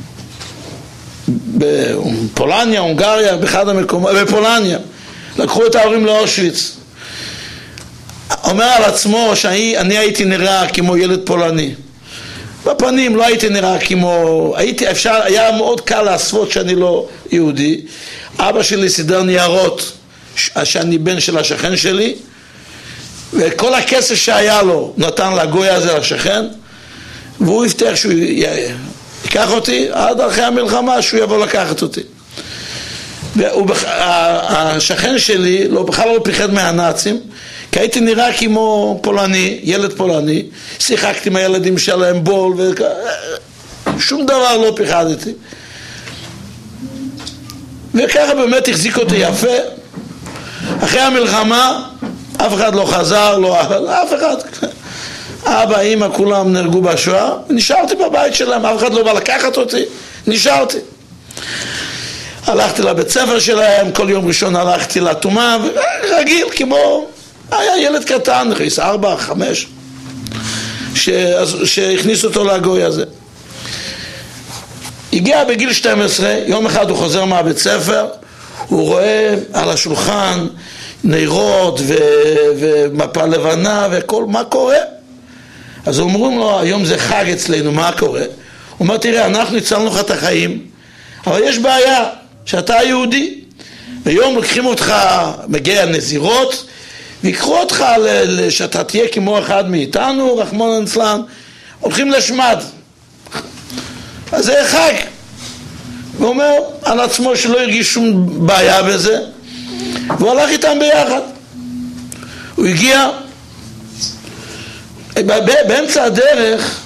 בפולניה, הונגריה, באחד המקומות, בפולניה, לקחו את ההורים לאושוויץ. אומר על עצמו שאני הייתי נראה כמו ילד פולני. בפנים לא הייתי נראה כמו, היה מאוד קל להסוות שאני לא יהודי. אבא שלי סידר ניירות שאני בן של השכן שלי, וכל הכסף שהיה לו נתן לגוי הזה לשכן, והוא הבטיח שהוא ייקח אותי עד אחרי המלחמה, שהוא יבוא לקחת אותי. והשכן שלי בכלל לא פיחד מהנאצים, כי הייתי נראה כמו פולני, ילד פולני, שיחקתי עם הילדים שלהם בול, שום דבר לא פיחדתי. וככה באמת החזיק אותי יפה. אחרי המלחמה אף אחד לא חזר, אף אחד. אבא, אמא, כולם נהרגו בשואה, נשארתי בבית שלהם, אף אחד לא בא לקחת אותי, נשארתי. הלכתי לבית ספר שלהם, כל יום ראשון הלכתי לתומה, רגיל כמו, היה ילד קטן, 4, 5, שהכניס אותו לגוי הזה. הגיע בגיל 12, יום אחד הוא חוזר מהבית ספר, הוא רואה על השולחן נרות ומפה לבנה וכל, מה קורה? אז אומרים לו, היום זה חג אצלנו, מה קורה? הוא אומר, תראה, אנחנו הצלנו לך את החיים, אבל יש בעיה, שאתה יהודי, ויום לוקחים אותך, מגיע נזירות, ויקחו אותך שאתה תהיה כמו אחד מאיתנו, רחמנא ליצלן, הולכים לשמד. אז זה חג. הוא אומר על עצמו שלא הרגיש שום בעיה בזה, והוא הלך איתם ביחד. הוא הגיע, באמצע הדרך,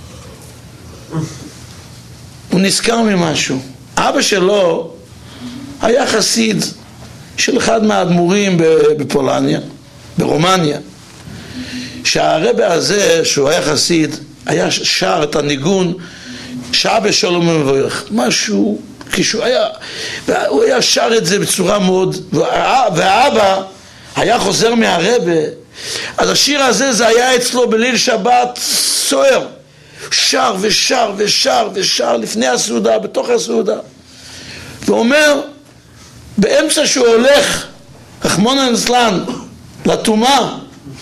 הוא נזכר ממשהו. אבא שלו היה חסיד של אחד מהאדמו"רים בפולניה, ברומניה, שהרבא הזה, שהוא היה חסיד, היה שר את הניגון שעה שלום ומבורך, משהו, כשהוא היה, הוא היה שר את זה בצורה מאוד, והאבא היה חוזר מהרבא, אז השיר הזה זה היה אצלו בליל שבת סוער, שר ושר ושר ושר לפני הסעודה, בתוך הסעודה, ואומר, באמצע שהוא הולך, רחמנא ליצלן, לתומה,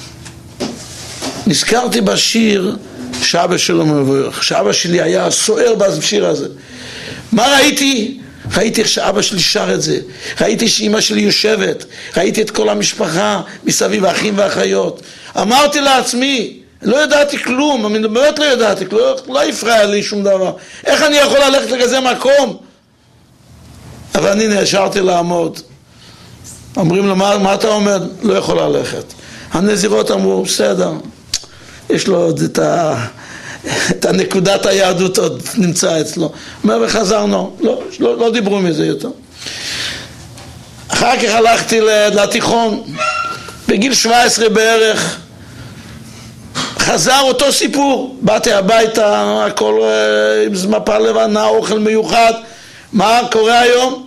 נזכרתי בשיר שאבא שלו מבורך, שאבא שלי היה סוער בשיר הזה. מה ראיתי? ראיתי איך שאבא שלי שר את זה, ראיתי שאמא שלי יושבת, ראיתי את כל המשפחה מסביב, האחים והאחיות. אמרתי לעצמי, לא ידעתי כלום, אני באמת לא ידעתי, לא הפריע לי שום דבר. איך אני יכול ללכת לכזה מקום? אבל אני נשארתי לעמוד. אומרים לו, מה אתה אומר? לא יכול ללכת. הנזירות אמרו, בסדר, יש לו עוד את הנקודת היהדות עוד נמצא אצלו. אומר, וחזרנו, לא דיברו מזה יותר. אחר כך הלכתי לתיכון, בגיל 17 בערך, חזר אותו סיפור, באתי הביתה, הכל עם מפה לבנה, אוכל מיוחד. מה קורה היום?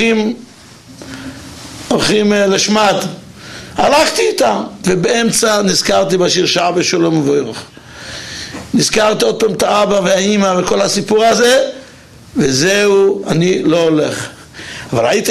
הולכים לשמד. הלכתי איתם, ובאמצע נזכרתי בשיר שאבא שלום מבורך. נזכרתי עוד פעם את האבא והאמא וכל הסיפור הזה, וזהו, אני לא הולך. אבל הייתי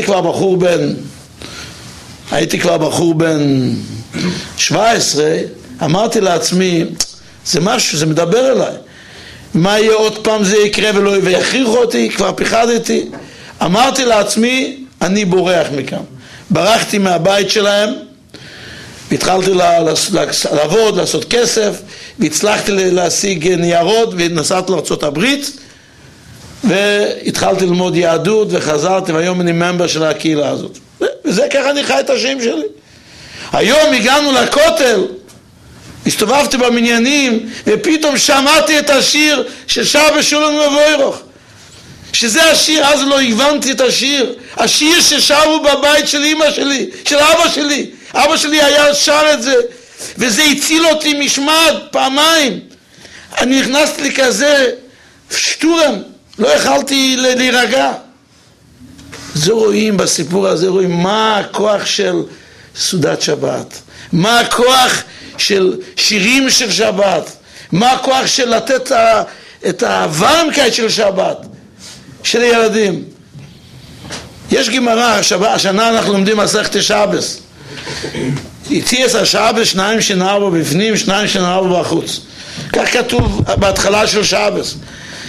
כבר בחור בן 17, אמרתי לעצמי, זה משהו, זה מדבר אליי. מה יהיה עוד פעם זה יקרה ויכריחו אותי, כבר פיחדתי. אמרתי לעצמי, אני בורח מכאן. ברחתי מהבית שלהם, והתחלתי לעבוד, לעשות כסף, והצלחתי להשיג ניירות, ונסעתי לארצות הברית, והתחלתי ללמוד יהדות, וחזרתי, והיום אני ממבר של הקהילה הזאת. וזה ככה אני חי את השם שלי. היום הגענו לכותל, הסתובבתי במניינים, ופתאום שמעתי את השיר של שאבא שלום מבורך. שזה השיר, אז לא הבנתי את השיר. השיר ששרו בבית של אמא שלי, של אבא שלי. אבא שלי היה שר את זה, וזה הציל אותי משמד פעמיים. אני נכנסתי לכזה שטורם, לא יכלתי להירגע. זה רואים בסיפור הזה, רואים מה הכוח של סעודת שבת, מה הכוח של שירים של שבת, מה הכוח של לתת את הוורמקייט של שבת, של ילדים. יש גמרא, השנה אנחנו לומדים מסכת שבס. יציאס השבס, 2 שנער בפנים, 2 שנער בחוץ. כך כתוב בהתחלה של שבס.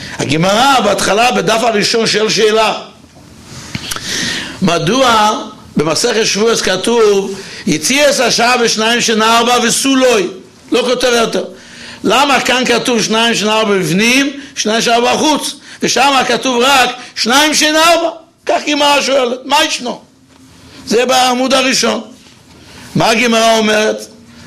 הגמרא בהתחלה בדף הראשון של שאלה, מדוע במסכת שבועות כתוב יציאס השעה בשניים שנה ארבע וסולוי, לא כותב יותר. למה כאן כתוב שניים שנה ארבע בפנים, שניים שנה ארבע בחוץ, ושם כתוב רק שניים שנה ארבע? כך גמרא שואלת, מה ישנו? זה בעמוד הראשון. מה הגמרא אומרת?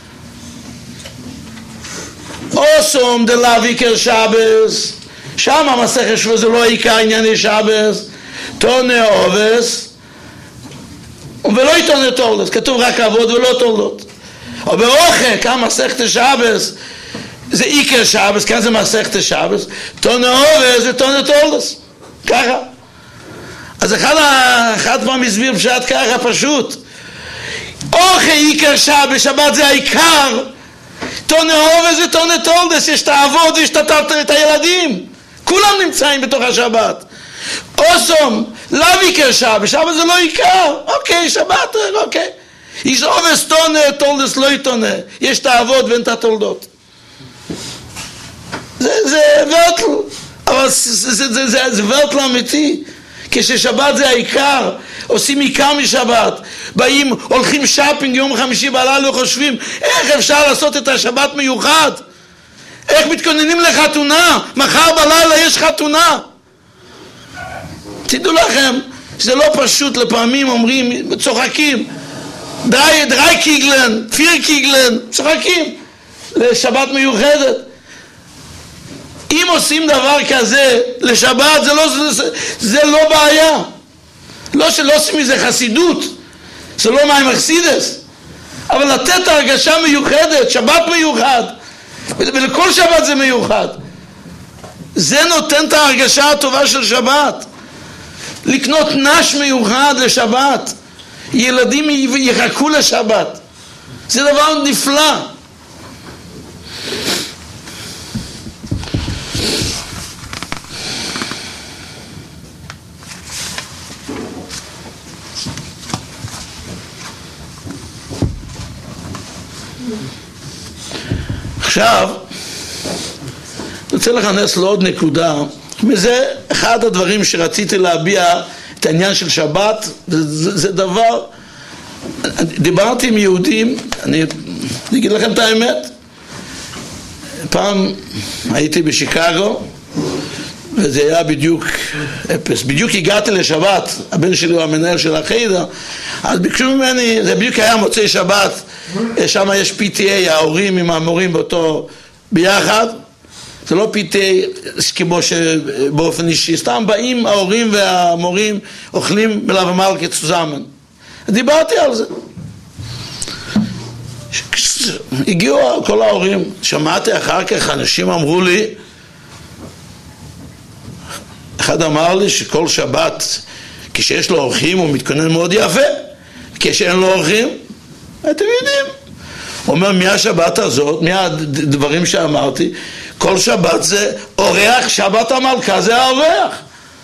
אוסום דלאו עיקר שבס, שם המסכת שבועות זה לא עיקר ענייני שבס, תונה עובס ולא יתונה תולדות, כתוב רק עבוד ולא תולדות. או באוכל, כאן מסכת שבס זה עיקר שבס, כאן זה מסכת שבס, תונה עובס ותונה תולדות, ככה. אז אחד פעם הסביר פשט ככה פשוט, אוכל עיקר שבס, שבת זה העיקר, תונה עובס ותונה תולדות, יש את העבוד ויש את הילדים, כולם נמצאים בתוך השבת. אוסום, לאו עיקר שבת, שבת זה לא עיקר, אוקיי, שבת, אוקיי. יש עובס תונה, תולדס לא יתונה, יש את העבוד ואין את התולדות. זה ורטל, אבל זה ורטל אמיתי, כששבת זה העיקר, עושים עיקר משבת, באים, הולכים שופינג יום חמישי בלילה וחושבים, איך אפשר לעשות את השבת מיוחד? איך מתכוננים לחתונה? מחר בלילה יש חתונה. תדעו לכם שזה לא פשוט, לפעמים אומרים, צוחקים, דרי קיגלן, פיר קיגלן, צוחקים לשבת מיוחדת. אם עושים דבר כזה לשבת, זה לא בעיה. לא שלא עושים מזה חסידות, זה לא מים אכסידס, אבל לתת הרגשה מיוחדת, שבת מיוחד, ולכל שבת זה מיוחד, זה נותן את ההרגשה הטובה של שבת. לקנות נש מיוחד לשבת, ילדים יחכו לשבת, זה דבר נפלא. עכשיו אני רוצה להכנס לעוד נקודה, וזה אחד הדברים שרציתי להביע את העניין של שבת. זה דבר, דיברתי עם יהודים, אני אגיד לכם את האמת, פעם הייתי בשיקגו וזה היה בדיוק אפס, בדיוק הגעתי לשבת, הבן שלי הוא המנהל של החיידר, אז ביקשו ממני, זה בדיוק היה מוצאי שבת, שם יש PTA, ההורים עם המורים באותו ביחד, זה לא PTA כמו שבאופן אישי, סתם באים ההורים והמורים אוכלים מלאו ומלכת סוזמן. דיברתי על זה, הגיעו כל ההורים, שמעתי אחר כך אנשים אמרו לי, אחד אמר לי שכל שבת כשיש לו אורחים הוא מתכונן מאוד יפה, כשאין לו אורחים אתם יודעים, הוא אומר מהשבת הזאת, מהדברים שאמרתי, כל שבת זה אורח, שבת המלכה זה האורח,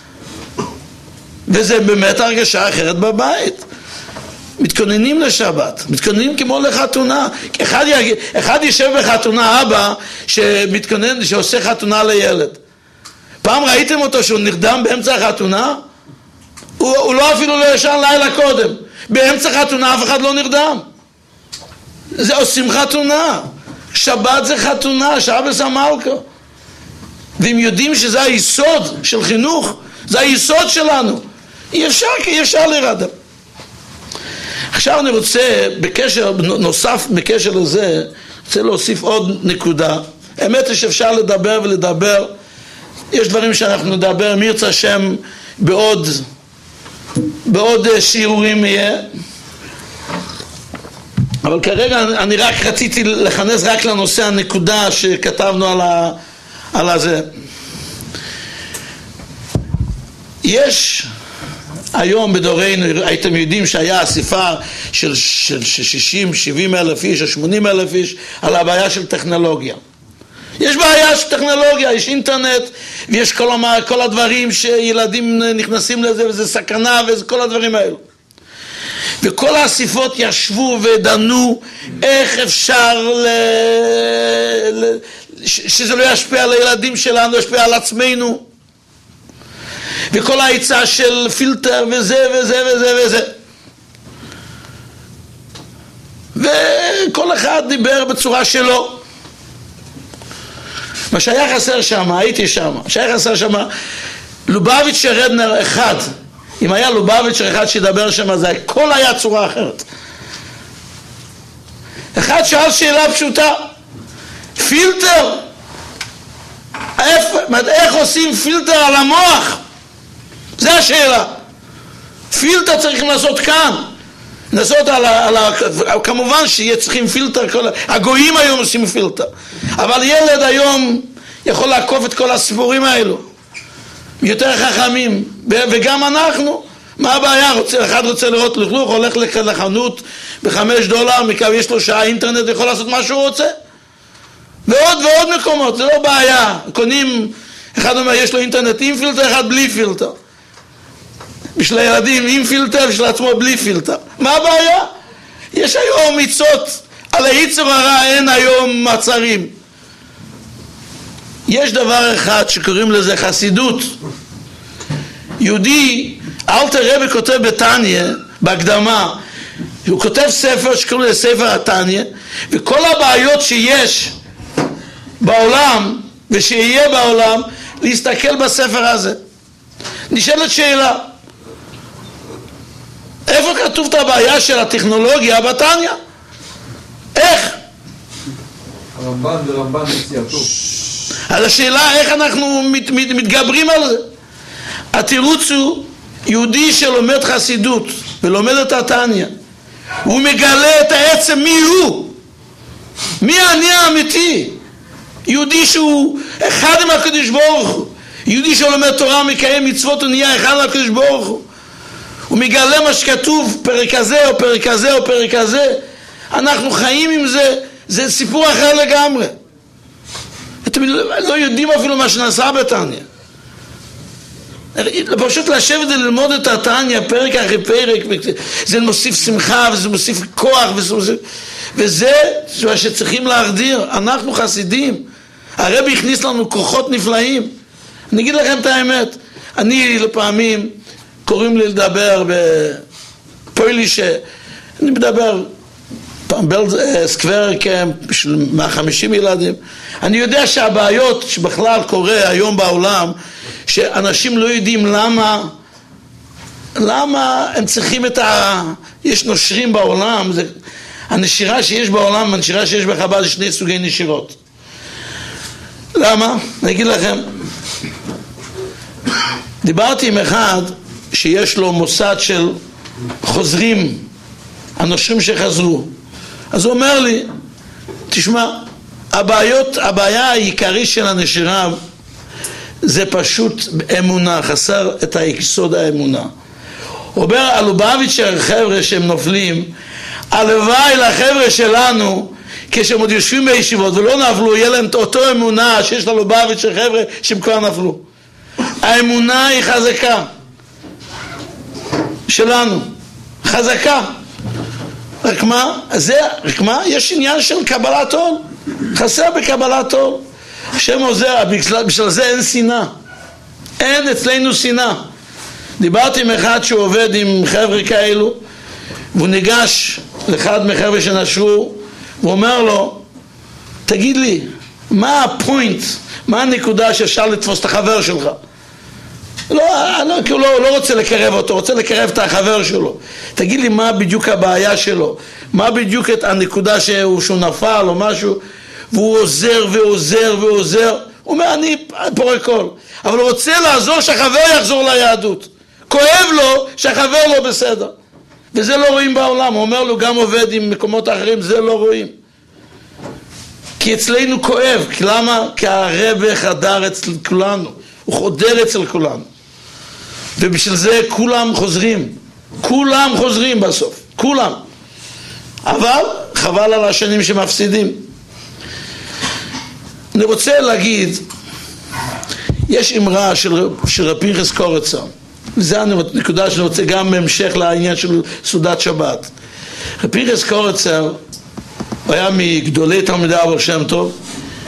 וזה באמת הרגשה אחרת בבית. מתכוננים לשבת, מתכוננים כמו לחתונה. אחד יושב בחתונה, אבא שמתכונן, שעושה חתונה לילד, פעם ראיתם אותו שהוא נרדם באמצע החתונה? הוא לא אפילו לא ישן לילה קודם, באמצע חתונה אף אחד לא נרדם. זה עושים חתונה, שבת זה חתונה, שבס המלכה, והם יודעים שזה היסוד של חינוך, זה היסוד שלנו, אי אפשר להירדם. עכשיו אני רוצה בקשר נוסף, בקשר לזה רוצה להוסיף עוד נקודה. האמת היא שאפשר לדבר ולדבר, יש דברים שאנחנו נדבר מירצה השם בעוד שיעורים יהיה, אבל כרגע אני רק רציתי לכנס רק לנושא הנקודה שכתבנו על הזה. יש היום בדורנו, הייתם יודעים שהיה אסיפה של 60-70 אלף איש או 80 אלף איש על הבעיה של טכנולוגיה. יש בעיה של טכנולוגיה, יש אינטרנט ויש כל הדברים שילדים נכנסים לזה וזה סכנה וכל הדברים האלו, וכל האסיפות ישבו ודנו איך אפשר שזה לא ישפיע על הילדים שלנו, ישפיע על עצמנו, וכל ההיצע של פילטר וזה וזה וזה וזה. וכל אחד דיבר בצורה שלו. מה שהיה חסר שם, הייתי שם, שהיה חסר שם לובביץ' רדנר אחד. אם היה לובביץ' אחד שידבר שם, זה הכל היה צורה אחרת. אחד שאל שאלה פשוטה, פילטר, איך עושים פילטר על המוח? זה השאלה. פילטר צריכים לעשות כאן, לעשות כמובן שיהיה צריכים פילטר, הגויים היום עושים פילטר, אבל ילד היום יכול לעקוף את כל הסיפורים האלו, יותר חכמים, וגם אנחנו, מה הבעיה? אחד רוצה לראות לכלוך, הולך לחנות $5, יש לו שעה אינטרנט, יכול לעשות מה שהוא רוצה, ועוד ועוד מקומות, זה לא בעיה. קונים, אחד אומר יש לו אינטרנט עם פילטר, אחד בלי פילטר, בשביל הילדים עם פילטר, בשביל עצמו בלי פילטר. מה הבעיה? יש היום מיצות, על היצר הרע אין היום מעצרים. יש דבר אחד שקוראים לזה חסידות. יהודי, אלתר רבי כותב בתניא, בהקדמה, הוא כותב ספר שקוראים לזה ספר התניא, וכל הבעיות שיש בעולם ושיהיה בעולם, להסתכל בספר הזה. נשאלת שאלה, איפה כתוב את הבעיה של הטכנולוגיה בתניא? איך? הרמב"ן ורמב"ן מציאתו. אז השאלה איך אנחנו מתגברים על זה. התירוץ הוא יהודי שלומד חסידות ולומד את התניא, הוא מגלה את העצם מי הוא, מי אני האמיתי. יהודי שהוא אחד עם הקדוש ברוך הוא, יהודי שלומד תורה מקיים מצוות ונהיה אחד עם הקדוש ברוך הוא, הוא מגלה מה שכתוב פרק הזה או פרק הזה או פרק הזה, אנחנו חיים עם זה, זה סיפור אחר לגמרי. אתם לא יודעים אפילו מה שנעשה בתניא. פשוט לשבת וללמוד את התניא פרק אחרי פרק, זה מוסיף שמחה וזה מוסיף כוח וזה מה שצריכים להרדיר. אנחנו חסידים, הרבי הכניס לנו כוחות נפלאים. אני אגיד לכם את האמת, אני לפעמים קוראים לי לדבר בפויליש, אני מדבר סקוור קמפ של 150 ילדים. אני יודע שהבעיות שבכלל קורה היום בעולם, שאנשים לא יודעים למה הם צריכים יש נושרים בעולם, הנשירה שיש בעולם והנשירה שיש בחב"ד זה שני סוגי נשירות. למה? אני אגיד לכם, דיברתי עם אחד שיש לו מוסד של חוזרים, הנושרים שחזרו, אז הוא אומר לי, תשמע, הבעיה העיקרית של הנשירה זה פשוט אמונה, חסר את היסוד האמונה. הוא אומר, הלובביץ' החבר'ה שהם נופלים, הלוואי לחבר'ה שלנו כשהם עוד יושבים בישיבות ולא נפלו, יהיה להם אותו אמונה שיש ללובביץ' החבר'ה שהם כבר נפלו. האמונה היא חזקה שלנו, חזקה. רק מה? יש עניין של קבלת עול, חסר בקבלת עול. השם עוזר, בשביל זה אין שנאה, אין אצלנו שנאה. דיברתי עם אחד שהוא עובד עם חבר'ה כאלו, והוא ניגש לאחד מחבר'ה שנשרו, והוא אומר לו, תגיד לי, מה הפוינט, מה הנקודה שאפשר לתפוס את החבר שלך? כי הוא לא רוצה לקרב אותו, רוצה לקרב את החבר שלו. תגיד לי מה בדיוק הבעיה שלו, מה בדיוק את הנקודה שהוא נפל או משהו, והוא עוזר ועוזר ועוזר. הוא אומר, אני פורק כל, אבל הוא רוצה לעזור שהחבר יחזור ליהדות. כואב לו שהחבר לא בסדר, וזה לא רואים בעולם. הוא אומר לו, גם עובד עם מקומות אחרים, זה לא רואים. כי אצלנו כואב. למה? כי הרב חדר אצל כולנו, הוא חודר אצל כולנו, ובשביל זה כולם חוזרים בסוף, כולם. אבל חבל על השנים שמפסידים. אני רוצה להגיד, יש אמרה של רב פנחס קורצר, וזה הנקודה שאני רוצה גם בהמשך לעניין של סעודת שבת. רב פנחס קורצר היה מגדולי תלמידי הבעל שם טוב,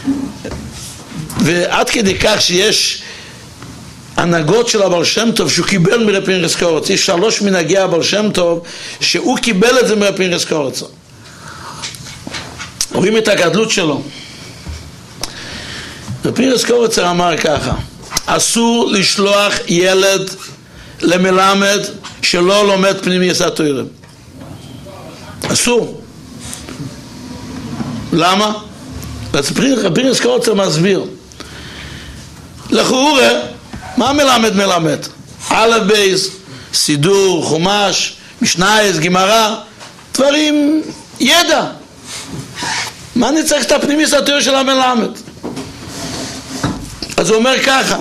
ועד כדי כך שיש הנהגות של הבעל שם טוב שהוא קיבל מרב פנחס קורצר. יש 3 מנהגי הבעל שם טוב שהוא קיבל את זה מרב פנחס קורצר. רואים את הגדלות שלו. ופינקס קורצר אמר ככה: אסור לשלוח ילד למלמד שלא לומד פנימיוס התורה. אסור. למה? פינקס קורצר מסביר. לכאורה, מה מלמד? א' בייס, סידור, חומש, משנייס, גמרא, דברים, ידע. מה אני צריך את הפנימיוס התורה של המלמד? אז הוא אומר ככה: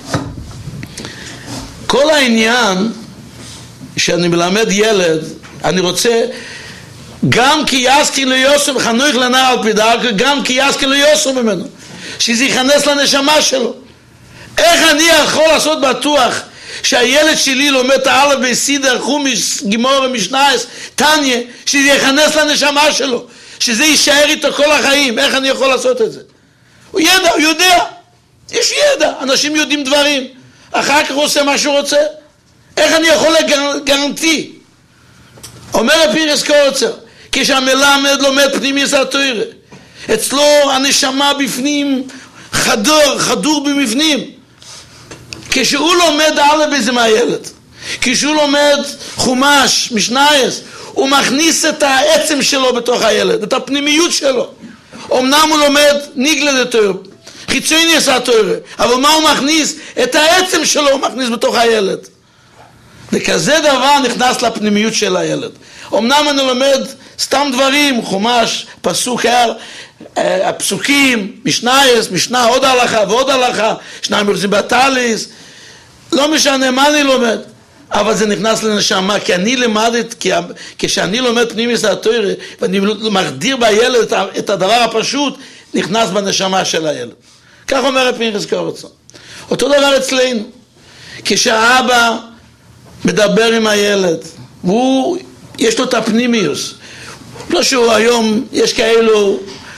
כל העניין שאני מלמד ילד, אני רוצה גם כי יזכיר ליוסף חנוך לנער על פי דרכו, גם כי יזכיר ליוסף ממנו, שזה ייכנס לנשמה שלו. איך אני יכול לעשות בטוח שהילד שלי לומד את האלף בסידר, חומש, גימור ומשנייס, תניה, שזה ייכנס לנשמה שלו, שזה יישאר איתו כל החיים? איך אני יכול לעשות את זה? הוא יודע, יש ידע, אנשים יודעים דברים, אחר כך הוא עושה מה שהוא רוצה. איך אני יכול לגרנטי? אומר פינקס קורצר, כשהמלמד לומד פנימיוס התורה, אצלו הנשמה בפנים חדור במבנים. כשהוא לומד א' בזה מהילד, כשהוא לומד חומש, משנייס, הוא מכניס את העצם שלו בתוך הילד, את הפנימיות שלו. אמנם הוא לומד ניגלה דתורה, חיצוניוס התורה, אבל מה הוא מכניס? את העצם שלו הוא מכניס בתוך הילד. וכזה דבר נכנס לפנימיות של הילד. אמנם אני לומד סתם דברים, חומש, פסוק, הפסוקים, משנייס, משנה, עוד הלכה ועוד הלכה, שניים יורצים בטליס, לא משנה מה אני לומד, אבל זה נכנס לנשמה, כי אני למדת, כשאני לומד פנימיוס התורה, ואני מחדיר בילד את הדבר הפשוט, נכנס בנשמה של הילד. כך אומר פינקס קורצר. אותו דבר אצלנו, כשהאבא מדבר עם הילד, יש לו את הפנימיוס, לא שהוא היום, יש כאלו,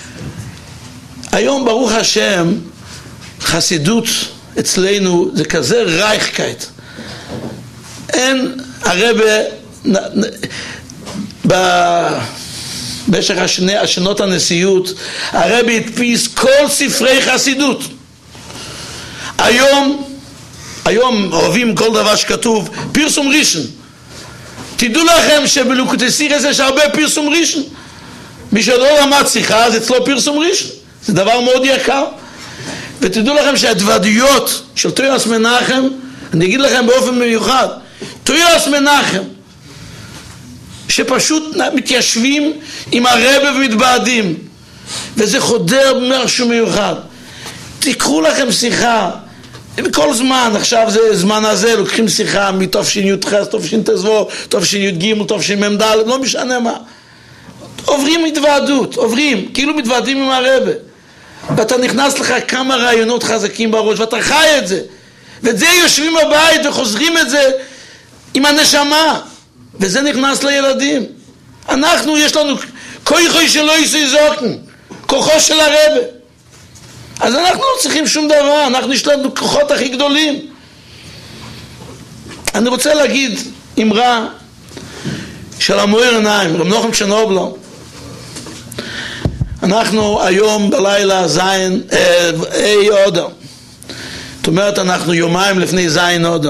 היום ברוך השם, חסידות אצלנו זה כזה רייכקייט. אין, הרבה במשך השנות הנשיאות, הרבה הדפיס כל ספרי חסידות. היום אוהבים כל דבר שכתוב פרסום ראשון. תדעו לכם שבליקוטי סירס יש הרבה פרסום ראשון. מי שלא למד שיחה, אז אצלו פרסום ראשון. זה דבר מאוד יקר. ותדעו לכם שהדוודיות של תוירס מנחם, אני אגיד לכם באופן מיוחד, תוירס מנחם, שפשוט מתיישבים עם הרבה ומתבעדים, וזה חודר משהו מיוחד. תיקחו לכם שיחה, בכל זמן, עכשיו זה זמן הזה, לוקחים שיחה מתופש"ח, תופש"ט"ו, תופש"ג, תופש"מ"ד, לא משנה מה. עוברים התוועדות, כאילו מתוועדים עם הרבה. ואתה נכנס לך כמה רעיונות חזקים בראש, ואתה חי את זה. ואת זה יושבים בבית וחוזרים את זה עם הנשמה. וזה נכנס לילדים. אנחנו, יש לנו כוחו שלא יזוקן, כוחו של הרבה. אז אנחנו לא צריכים שום דבר, יש לנו כוחות הכי גדולים. אני רוצה להגיד אמרה של המאיר עיניים, רב נחום צ'רנובלו. אנחנו היום בלילה זין אודר. זאת אומרת, אנחנו יומיים לפני זין אודר.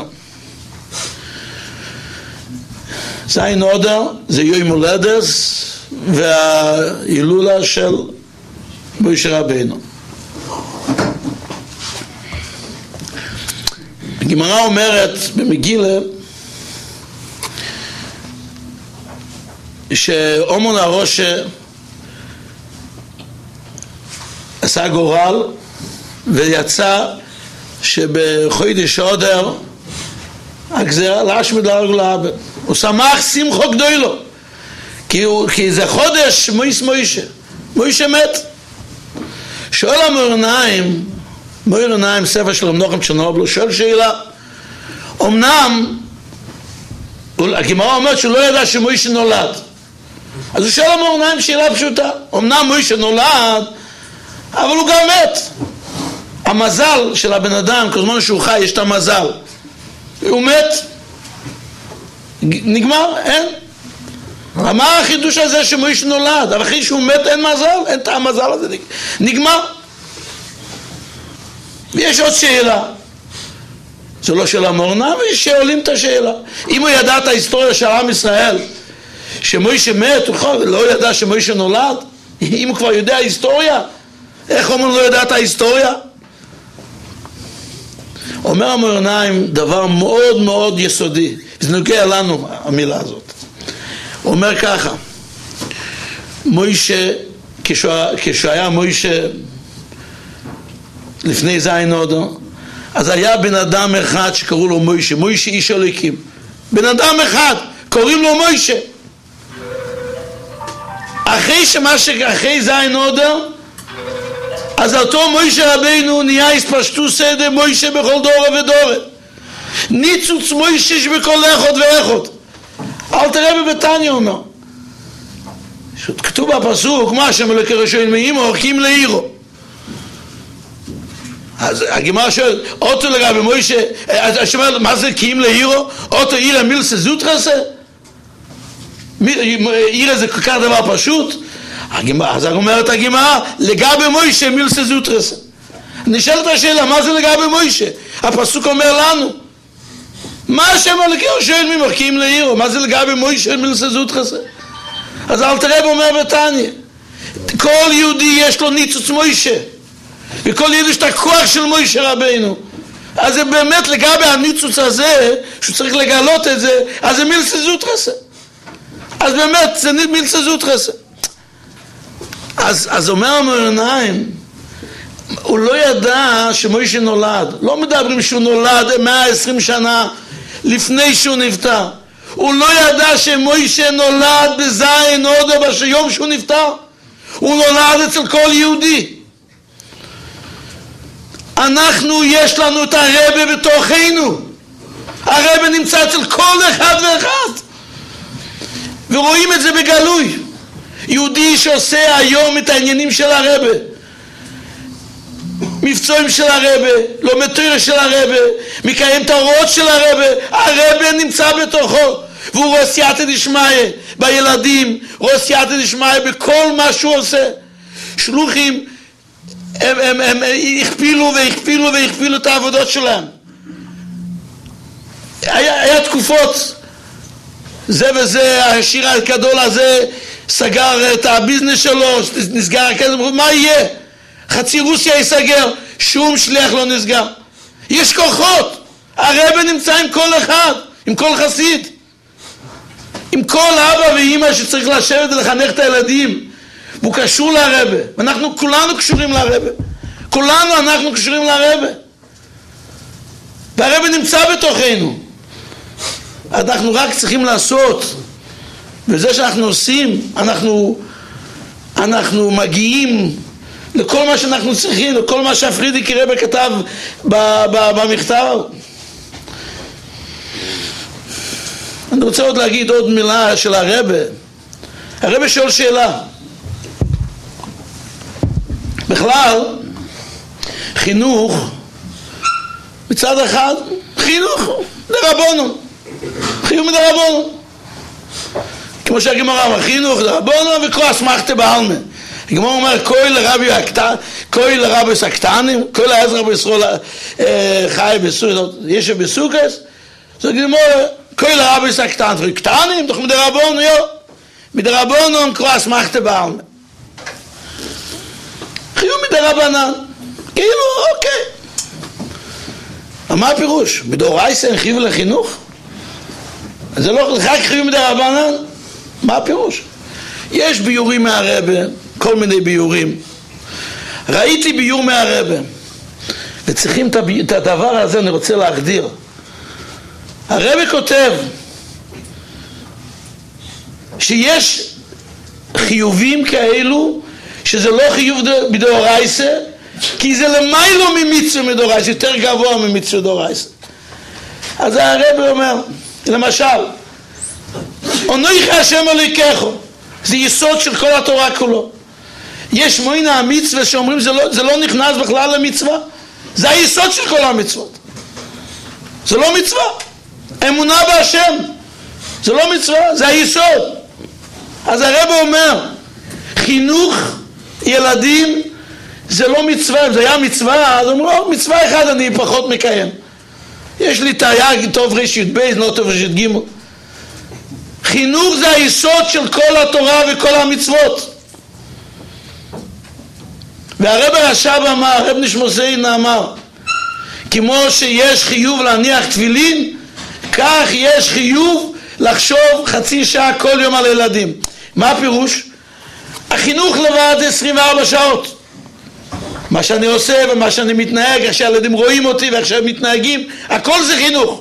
זין אודר זה יום הולדת וההילולה של משה רבנו. הגמרא אומרת במגילה שאומון הראש עשה גורל ויצא שבחודש אדר הגזירה להשמיד להרוג לאבא. הוא שמח שמחו גדולו כי זה חודש מוישה מת. שואל מאיר עיניים ספר של רב נחום צ'רנובלו, שואל שאלה. אמנם הגמרא אומרת שהוא לא ידע שמוישה נולד, אז הוא שואל מאיר עיניים שאלה פשוטה. אמנם מוישה נולד, אבל הוא גם מת. המזל של הבן אדם, כל זמן שהוא חי יש את המזל, הוא מת, נגמר, אין. מה החידוש הזה שמוישה נולד? אבל אחרי שהוא מת אין מזל, אין את המזל הזה, נגמר. ויש עוד שאלה, זה לא שאלה מורנה, ושואלים את השאלה. אם הוא ידע את ההיסטוריה של עם ישראל, שמוישה מת, הוא לא ידע שמוישה נולד? אם הוא כבר יודע ההיסטוריה, איך אומרים לא ידע את ההיסטוריה? אומר המורניים דבר מאוד מאוד יסודי, זה נוגע לנו המילה הזאת. הוא אומר ככה, מוישה, כשהיה מוישה לפני זין הודו, אז היה בן אדם אחד שקראו לו מוישה, מוישה איש אלוקים. בן אדם אחד, קוראים לו מוישה. אחרי זין הודו, אז אותו מוישה רבינו נהיה הספשטו סדר מוישה בכל דור ודור. ניצוץ מוישה בכל אחד ואחד. אל תראה בבתניה אומר. כתוב בפסוק, מה שם אלוקי רשעים מאימו, הורקים לעירו. אז הגמרא שואל, אותו לגבי מוישה, שאומר, מה זה קיים לעירו? אותו עירה מילסה זוטרסה? עירה זה כל כך דבר פשוט? אז אומרת הגמרא, לגבי מוישה מילסה זוטרסה. נשאלת השאלה, מה זה לגבי מוישה? הפסוק אומר לנו, מה השם אלוקי רשעים ממורקים לעירו? מה זה לגבי מוישה מילסה זוטרסה? אז אל תראה ואומר בתניא, כל יהודי יש לו ניצוץ מוישה, וכל יהודי יש את הכוח של מוישה רבינו. אז זה באמת לגבי הניצוץ הזה, שהוא צריך לגלות את זה, אז זה מילסה זוטרסה. אז באמת זה מילסה זוטרסה. אז אומר המורניים, הוא לא ידע שמוישה נולד. לא מדברים שהוא נולד 120 שנה לפני שהוא נפטר. הוא לא ידע שמוישה נולד בזין הודו ביום שהוא נפטר. הוא נולד אצל כל יהודי. אנחנו, יש לנו את הרבי בתוכנו. הרבי נמצא אצל כל אחד ואחד. ורואים את זה בגלוי. יהודי שעושה היום את העניינים של הרבי, מבצועים של הרבי, לומד תורה של הרבי, מקיים את ההוראות של הרבי נמצא בתוכו, והוא רואה סייעתא דשמיא בילדים, רואה סייעתא דשמיא בכל מה שהוא עושה. שלוחים הם הכפילו את העבודות שלהם. היה תקופות, זה וזה, השיר הגדול הזה סגר את הביזנס שלו, נסגר הכסף, מה יהיה? חצי רוסיה ייסגר, שום שליח לא נסגר. יש כוחות, הרבי נמצא עם כל אחד, עם כל חסיד, עם כל אבא ואמא שצריך לשבת ולחנך את הילדים, והוא קשור לרבי, ואנחנו כולנו קשורים לרבי, כולנו אנחנו קשורים לרבי, והרבי נמצא בתוכנו. אנחנו רק צריכים לעשות, וזה שאנחנו עושים, אנחנו מגיעים לכל מה שאנחנו צריכים, לכל מה שהפרידיק רבי כתב במכתב. אני רוצה עוד להגיד עוד מילה של הרבי. הרבי שואל שאלה. בכלל, חינוך, מצד אחד, חינוך לרבונו. חינוך מדרבנו. כמו שהגמרא אמר, חינוך לרבנו וכל אסמכתא בעלמא. הגמרא אומר, כוי לרבי סקטנים, כוי לעזרא בישראל חי בסוכות, יש בסוכות, זה גמרא, כוי לרבי סקטנים, קטנים, תוך מדרבנו, מדרבנו הם כל אסמכתא בעלמא. חיוב מדרבנן, כאילו, אוקיי. מה הפירוש? בדאורייתא אין חיוב לחינוך? זה לא רק חיוב מדרבנן? מה הפירוש? יש ביורים מהרבי, כל מיני ביורים. ראיתי ביור מהרבי, וצריכים את הדבר הזה, אני רוצה להגדיר. הרבי כותב שיש חיובים כאלו שזה לא חיוב בדאורייתא, כי זה למיילו ממצווה מדאורייתא, יותר גבוה ממצווה דאורייתא. אז הרבי אומר, למשל, אנוכי השם אלוקיך, זה יסוד של כל התורה כולו. יש מוינה המצווה שאומרים זה לא נכנס בכלל למצווה, זה היסוד של כל המצוות. זה לא מצווה. אמונה בהשם זה לא מצווה, זה היסוד. אז הרב אומר, חינוך ילדים זה לא מצווה. אם זה היה מצווה, אז אומרים, מצווה אחד אני פחות מקיים. יש לי תייג טוב רשת בייס, לא טוב רשת גימל. חינוך זה היסוד של כל התורה וכל המצוות. והרב הרש"ב אמר, הרב נשמוסיין אמר, כמו שיש חיוב להניח תפילין, כך יש חיוב לחשוב חצי שעה כל יום על ילדים. מה הפירוש? החינוך לבד 24 שעות. מה שאני עושה ומה שאני מתנהג, איך שהילדים רואים אותי ואיך שהם מתנהגים, הכל זה חינוך.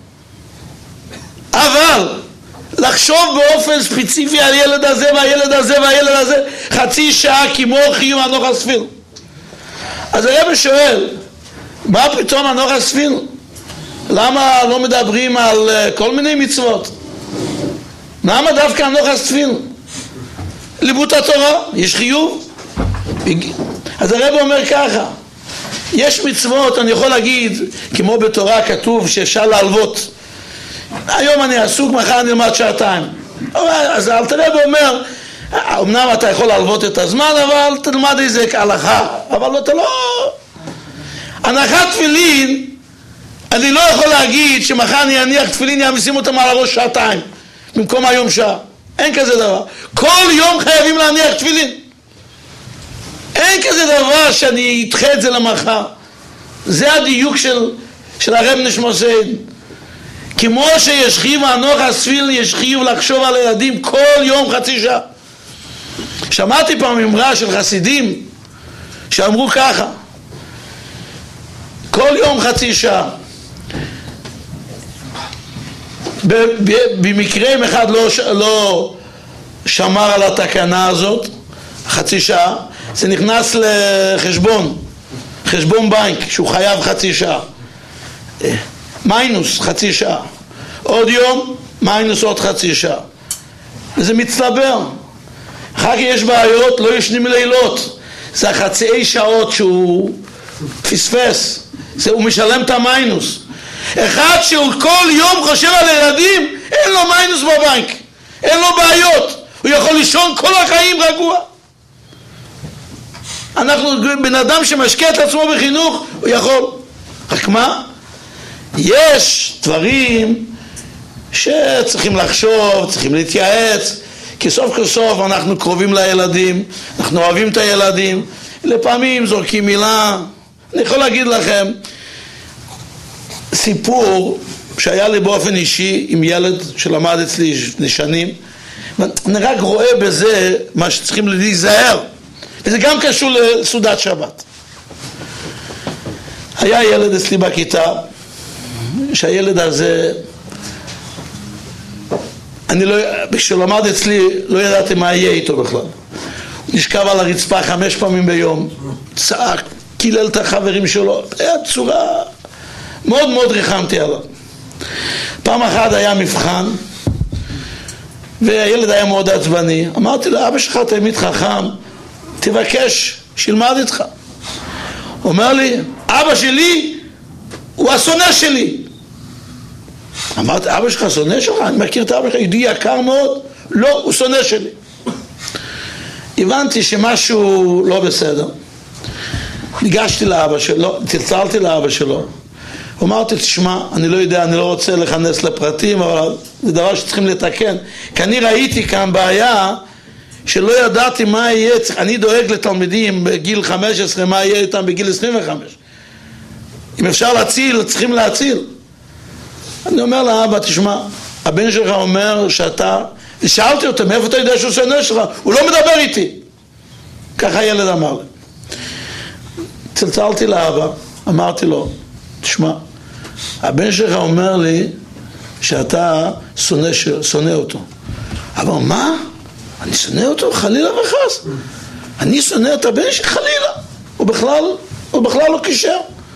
אבל לחשוב באופן ספציפי על ילד הזה והילד הזה והילד הזה חצי שעה כמו חיוב הנוח הספיל. אז הרב שואל, מה פתאום הנוח הספיל? למה לא מדברים על כל מיני מצוות? למה דווקא הנוח הספיל? לימוד התורה, יש חיוב. אז הרב אומר ככה, יש מצוות, אני יכול להגיד, כמו בתורה כתוב שאפשר להלוות. היום אני עסוק, מחר אני אלמד שעתיים. אז הרב אומר, אמנם אתה יכול להלוות את הזמן, אבל תלמד איזה הלכה. אבל אתה לא... הנחת תפילין, אני לא יכול להגיד שמחר אני אניח תפילין, יעמיסים אותם על הראש שעתיים, במקום היום שעה. אין כזה דבר. כל יום חייבים להניח תפילין. אין כזה דבר שאני אדחה את זה למחר. זה הדיוק של הרב נשמוסיין. כמו שיש חיוב הנוח הספיל, יש חיוב לחשוב על ילדים כל יום חצי שעה. שמעתי פעם אמרה של חסידים שאמרו ככה, כל יום חצי שעה. במקרה אם אחד לא שמר על התקנה הזאת, חצי שעה, זה נכנס חשבון בנק שהוא חייב חצי שעה, מיינוס חצי שעה, עוד יום מיינוס עוד חצי שעה, וזה מצטבר. אחר כך יש בעיות, לא ישנים לילות, זה החצאי שעות שהוא פספס, הוא משלם את המיינוס. אחד שהוא כל יום חושב על ילדים, אין לו מיינוס בבנק, אין לו בעיות, הוא יכול לישון כל החיים רגוע. אנחנו בן אדם שמשקיע את עצמו בחינוך, הוא יכול. רק מה? יש דברים שצריכים לחשוב, צריכים להתייעץ, כי סוף כל סוף אנחנו קרובים לילדים, אנחנו אוהבים את הילדים, לפעמים זורקים מילה. אני יכול להגיד לכם סיפור שהיה לי באופן אישי עם ילד שלמד אצלי לפני שנים, ואני רק רואה בזה מה שצריכים להיזהר, וזה גם קשור לסעודת שבת. היה ילד אצלי בכיתה, שהילד הזה, כשהוא למד אצלי לא ידעתי מה יהיה איתו בכלל. הוא נשכב על הרצפה 5 פעמים ביום, צעק, קילל את החברים שלו, היה צורה, מאוד מאוד ריחמתי עליו. פעם אחת היה מבחן, והילד היה מאוד עצבני. אמרתי לו, אבא שלך תלמיד חכם, תבקש, שילמד איתך. הוא אומר לי, אבא שלי הוא השונא שלי. אמרתי, אבא שלך שונא שלך? אני מכיר את אבא שלך, יהודי יקר מאוד. לא, הוא שונא שלי. הבנתי שמשהו לא בסדר. ניגשתי לאבא שלו, צלצלתי לאבא שלו. אמרתי, תשמע, אני לא יודע, אני לא רוצה להיכנס לפרטים, אבל זה דבר שצריכים לתקן. כי אני ראיתי כאן בעיה שלא ידעתי מה יהיה, אני דואג לתלמידים בגיל 15, מה יהיה איתם בגיל 25. אם אפשר להציל, צריכים להציל. אני אומר לאבא, תשמע, הבן שלך אומר שאתה, ושאלתי אותו, מאיפה אתה יודע שהוא שונא שלך? הוא לא מדבר איתי. ככה הילד אמר לי. צלצלתי לאבא, אמרתי לו, תשמע, הבן שלך אומר לי שאתה שונא אותו. אבל מה? אני שונא אותו? חלילה וחס. אני שונא את הבן שלי? חלילה. הוא בכלל לא קישר.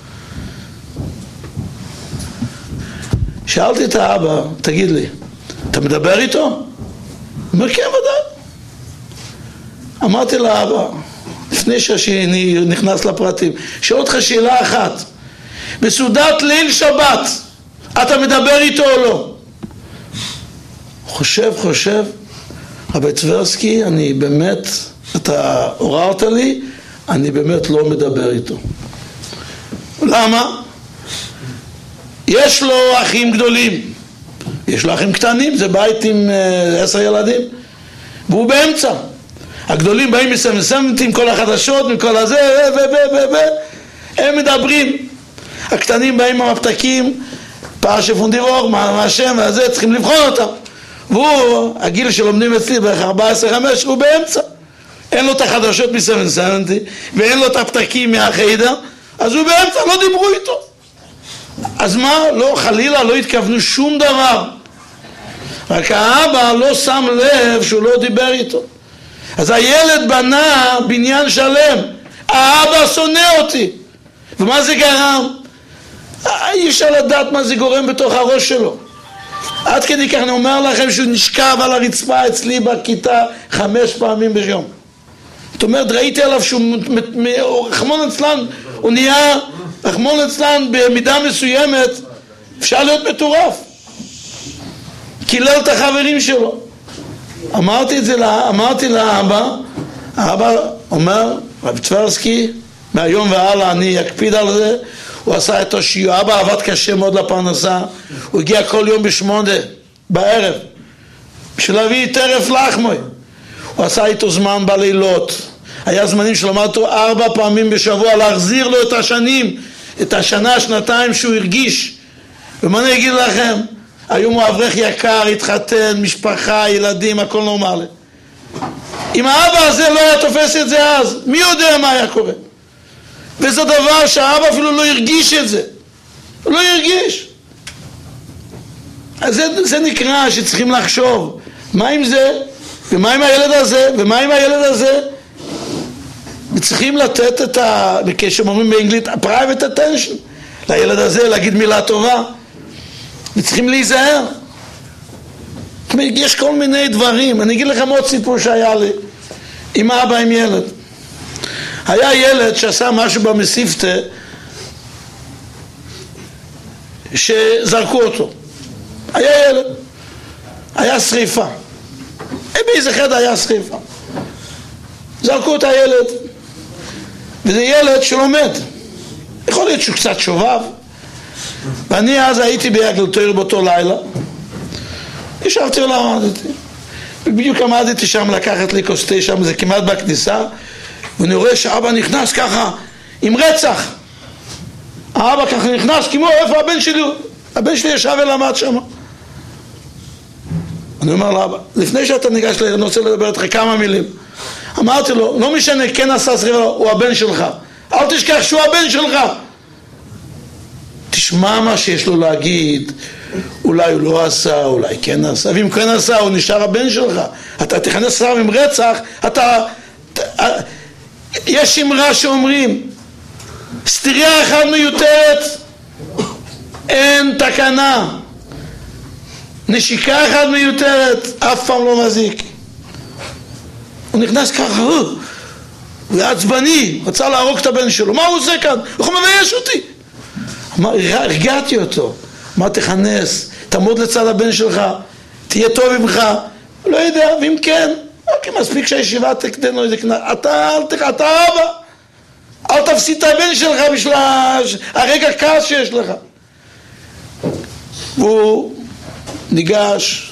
שאלתי את האבא, תגיד לי, אתה מדבר איתו? הוא אומר, כן, ודאי. אמרתי לאבא, לפני שאני נכנס לפרטים, שואל אותך שאלה אחת, בסעודת ליל שבת, אתה מדבר איתו או לא? חושב, רבי טברסקי, אני באמת, אתה עוררת לי, אני באמת לא מדבר איתו. למה? יש לו אחים גדולים, יש לו אחים קטנים, זה בית עם 10 ילדים, והוא באמצע. הגדולים באים מסמסמתים, כל החדשות, מכל הזה, הם מדברים. הקטנים באים מהמפתקים, פרשת פונדיבור, מה השם והזה, צריכים לבחון אותם. והוא, הגיל שלומדים אצלי בערך 14-15, הוא באמצע. אין לו את החדשות מסמסמתים, ואין לו את הפתקים מהחיידר, אז הוא באמצע, לא דיברו איתו. אז מה? לא, חלילה, לא התכוונו שום דבר. רק האבא לא שם לב שהוא לא דיבר איתו. אז הילד בנה בניין שלם. האבא שונא אותי. ומה זה גרם? אי אפשר לדעת מה זה גורם בתוך הראש שלו. עד כדי כך אני אומר לכם שהוא נשכב על הרצפה אצלי בכיתה 5 פעמים ביום. זאת אומרת, ראיתי עליו שהוא רחמון אצלן, הוא נהיה רחמון אצלן במידה מסוימת, אפשר להיות מטורף. קילל את החברים שלו. אמרתי לאבא, האבא אומר, רב טברסקי, מהיום והלאה אני אקפיד על זה. הוא עשה את השיעור, אבא עבד קשה מאוד לפרנסה, הוא הגיע כל יום ב8 בערב, בשביל להביא טרף לחמוי. הוא עשה איתו זמן בלילות, היה זמנים שלמד אותו 4 פעמים בשבוע, להחזיר לו את השנים, את השנה, שנתיים שהוא הרגיש. ומה אני אגיד לכם? היום הוא אברך יקר, התחתן, משפחה, ילדים, הכל נורמלי. אם האבא הזה לא היה תופס את זה אז, מי יודע מה היה קורה? וזה דבר שהאבא אפילו לא הרגיש את זה. הוא לא הרגיש. אז זה נקרא שצריכים לחשוב, מה עם זה? ומה עם הילד הזה? ומה עם הילד הזה? וצריכים לתת את כשאומרים באנגלית, private attention לילד הזה, להגיד מילה טובה. וצריכים להיזהר. יש כל מיני דברים. אני אגיד לכם עוד סיפור שהיה לי עם אבא עם ילד. היה ילד שעשה משהו במסיפתה שזרקו אותו. היה ילד, היה שריפה, באיזה חדר היה שריפה, זרקו את הילד, וזה ילד שלומד, יכול להיות שהוא קצת שובב. ואני אז הייתי ביגלתויר באותו לילה, ישבתי ולמדתי, ובדיוק עמדתי שם לקחת לי כוסתי שם, זה כמעט בכניסה, ואני רואה שאבא נכנס ככה עם רצח. האבא ככה נכנס כמו, איפה הבן שלי? הבן שלי ישב ולמד שם. אני אומר לאבא, לפני שאתה ניגש לי, אני רוצה לדבר איתך כמה מילים. אמרתי לו, לא משנה, כן עשה שריפה, הוא הבן שלך, אל תשכח שהוא הבן שלך. תשמע מה שיש לו להגיד. אולי הוא לא עשה, אולי כן עשה, ואם כן עשה, הוא נשאר הבן שלך. אתה תכנס שרב עם רצח, יש אמרה שאומרים, סתירה אחת מיותרת, אין תקנה. נשיקה אחת מיותרת, אף פעם לא מזיק. הוא נכנס ככה, הוא עצבני, רצה להרוג את הבן שלו. מה הוא עושה כאן? הוא מבייש אותי. הרגעתי אותו. מה תכנס? תעמוד לצד הבן שלך, תהיה טוב ממך. לא יודע, ואם כן, אוקיי, מספיק שהישיבה תקדן לו איזה קנס. אתה אבא, אל תפסיד את הבן שלך בשביל הרגע כעס שיש לך. והוא ניגש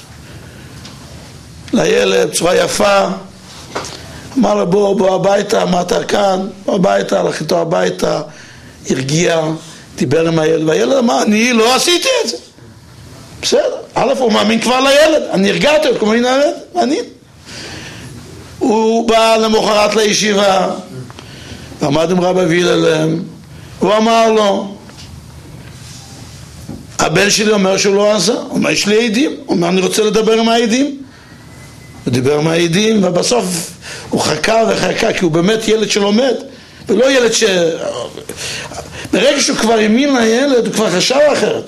לילד בצורה יפה, אמר לו בוא הביתה, מה אתה כאן? בוא הביתה, הלך איתו הביתה, הרגיע, דיבר עם הילד, והילד אמר, אני לא עשיתי את זה. בסדר, א' הוא מאמין כבר לילד, אני הרגעתי אותו, כמו הנה הילד, אני. הוא בא למחרת לישיבה, עמד עם רבי ויללם, הוא אמר לו, הבן שלי אומר שהוא לא עשה, הוא אומר, יש לי עדים, הוא אומר, אני רוצה לדבר עם העדים. הוא דיבר עם העדים, ובסוף הוא חכה וחכה, כי הוא באמת ילד שלומד, ולא ילד ברגע שהוא כבר האמין לילד, הוא כבר חשב אחרת.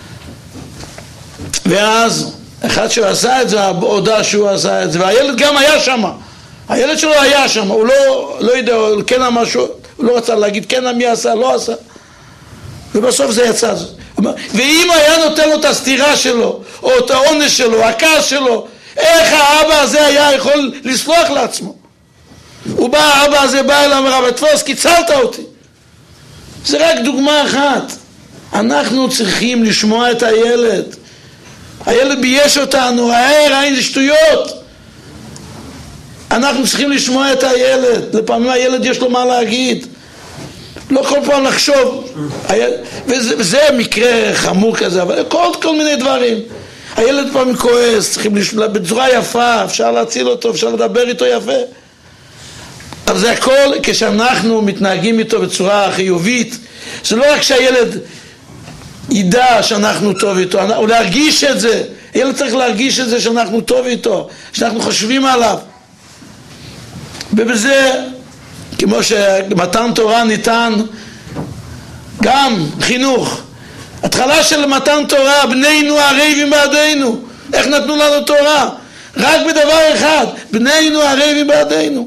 ואז, אחד שהוא עשה את זה, הודע שהוא עשה את זה, והילד גם היה שם. הילד שלו היה שם, הוא לא יודע, הוא כן משהו, הוא לא רצה להגיד כן מי עשה, לא עשה. ובסוף זה יצא. ואם היה נותן לו את הסתירה שלו, או את העונש שלו, הכעס שלו, איך האבא הזה היה יכול לסלוח לעצמו? האבא הזה בא אליו ואמר, תפוס, קיצרת אותי. זה רק דוגמה אחת. אנחנו צריכים לשמוע את הילד. הילד בייש אותנו, ראינו שטויות. אנחנו צריכים לשמוע את הילד. לפעמים הילד יש לו מה להגיד. לא כל פעם לחשוב. וזה מקרה חמור כזה, אבל כל מיני דברים. הילד פעם כועס, צריכים לשמוע בצורה יפה, אפשר להציל אותו, אפשר לדבר איתו יפה. אבל זה הכל כשאנחנו מתנהגים איתו בצורה חיובית. זה לא רק שהילד ידע שאנחנו טוב איתו, הוא להרגיש את זה. הילד צריך להרגיש את זה שאנחנו טוב איתו, שאנחנו חושבים עליו. ובזה, כמו שמתן תורה ניתן, גם חינוך. התחלה של מתן תורה, בנינו ערבים בעדינו. איך נתנו לנו תורה? רק בדבר אחד, בנינו ערבים בעדינו.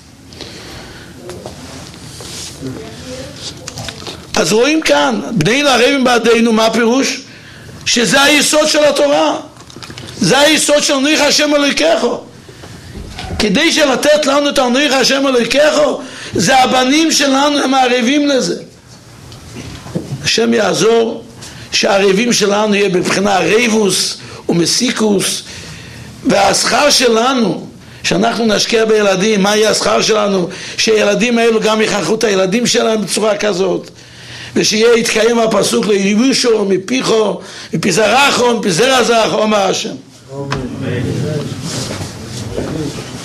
אז רואים כאן, בנינו ערבים בעדינו, מה הפירוש? שזה היסוד של התורה. זה היסוד של אנוכי השם אלוהיכך. כדי שלתת לנו את אנוכי השם אלוהיכך, זה הבנים שלנו, הם ערבים לזה. השם יעזור שהערבים שלנו יהיה בבחינה רייבוס ומסיקוס, והשכר שלנו שאנחנו נשקיע בילדים, מה יהיה השכר שלנו? שהילדים האלו גם יחנכו את הילדים שלהם בצורה כזאת, ושיהיה יתקיים הפסוק ליבושו מפיחו מפיזרחו מפיזר הזרח אומר השם.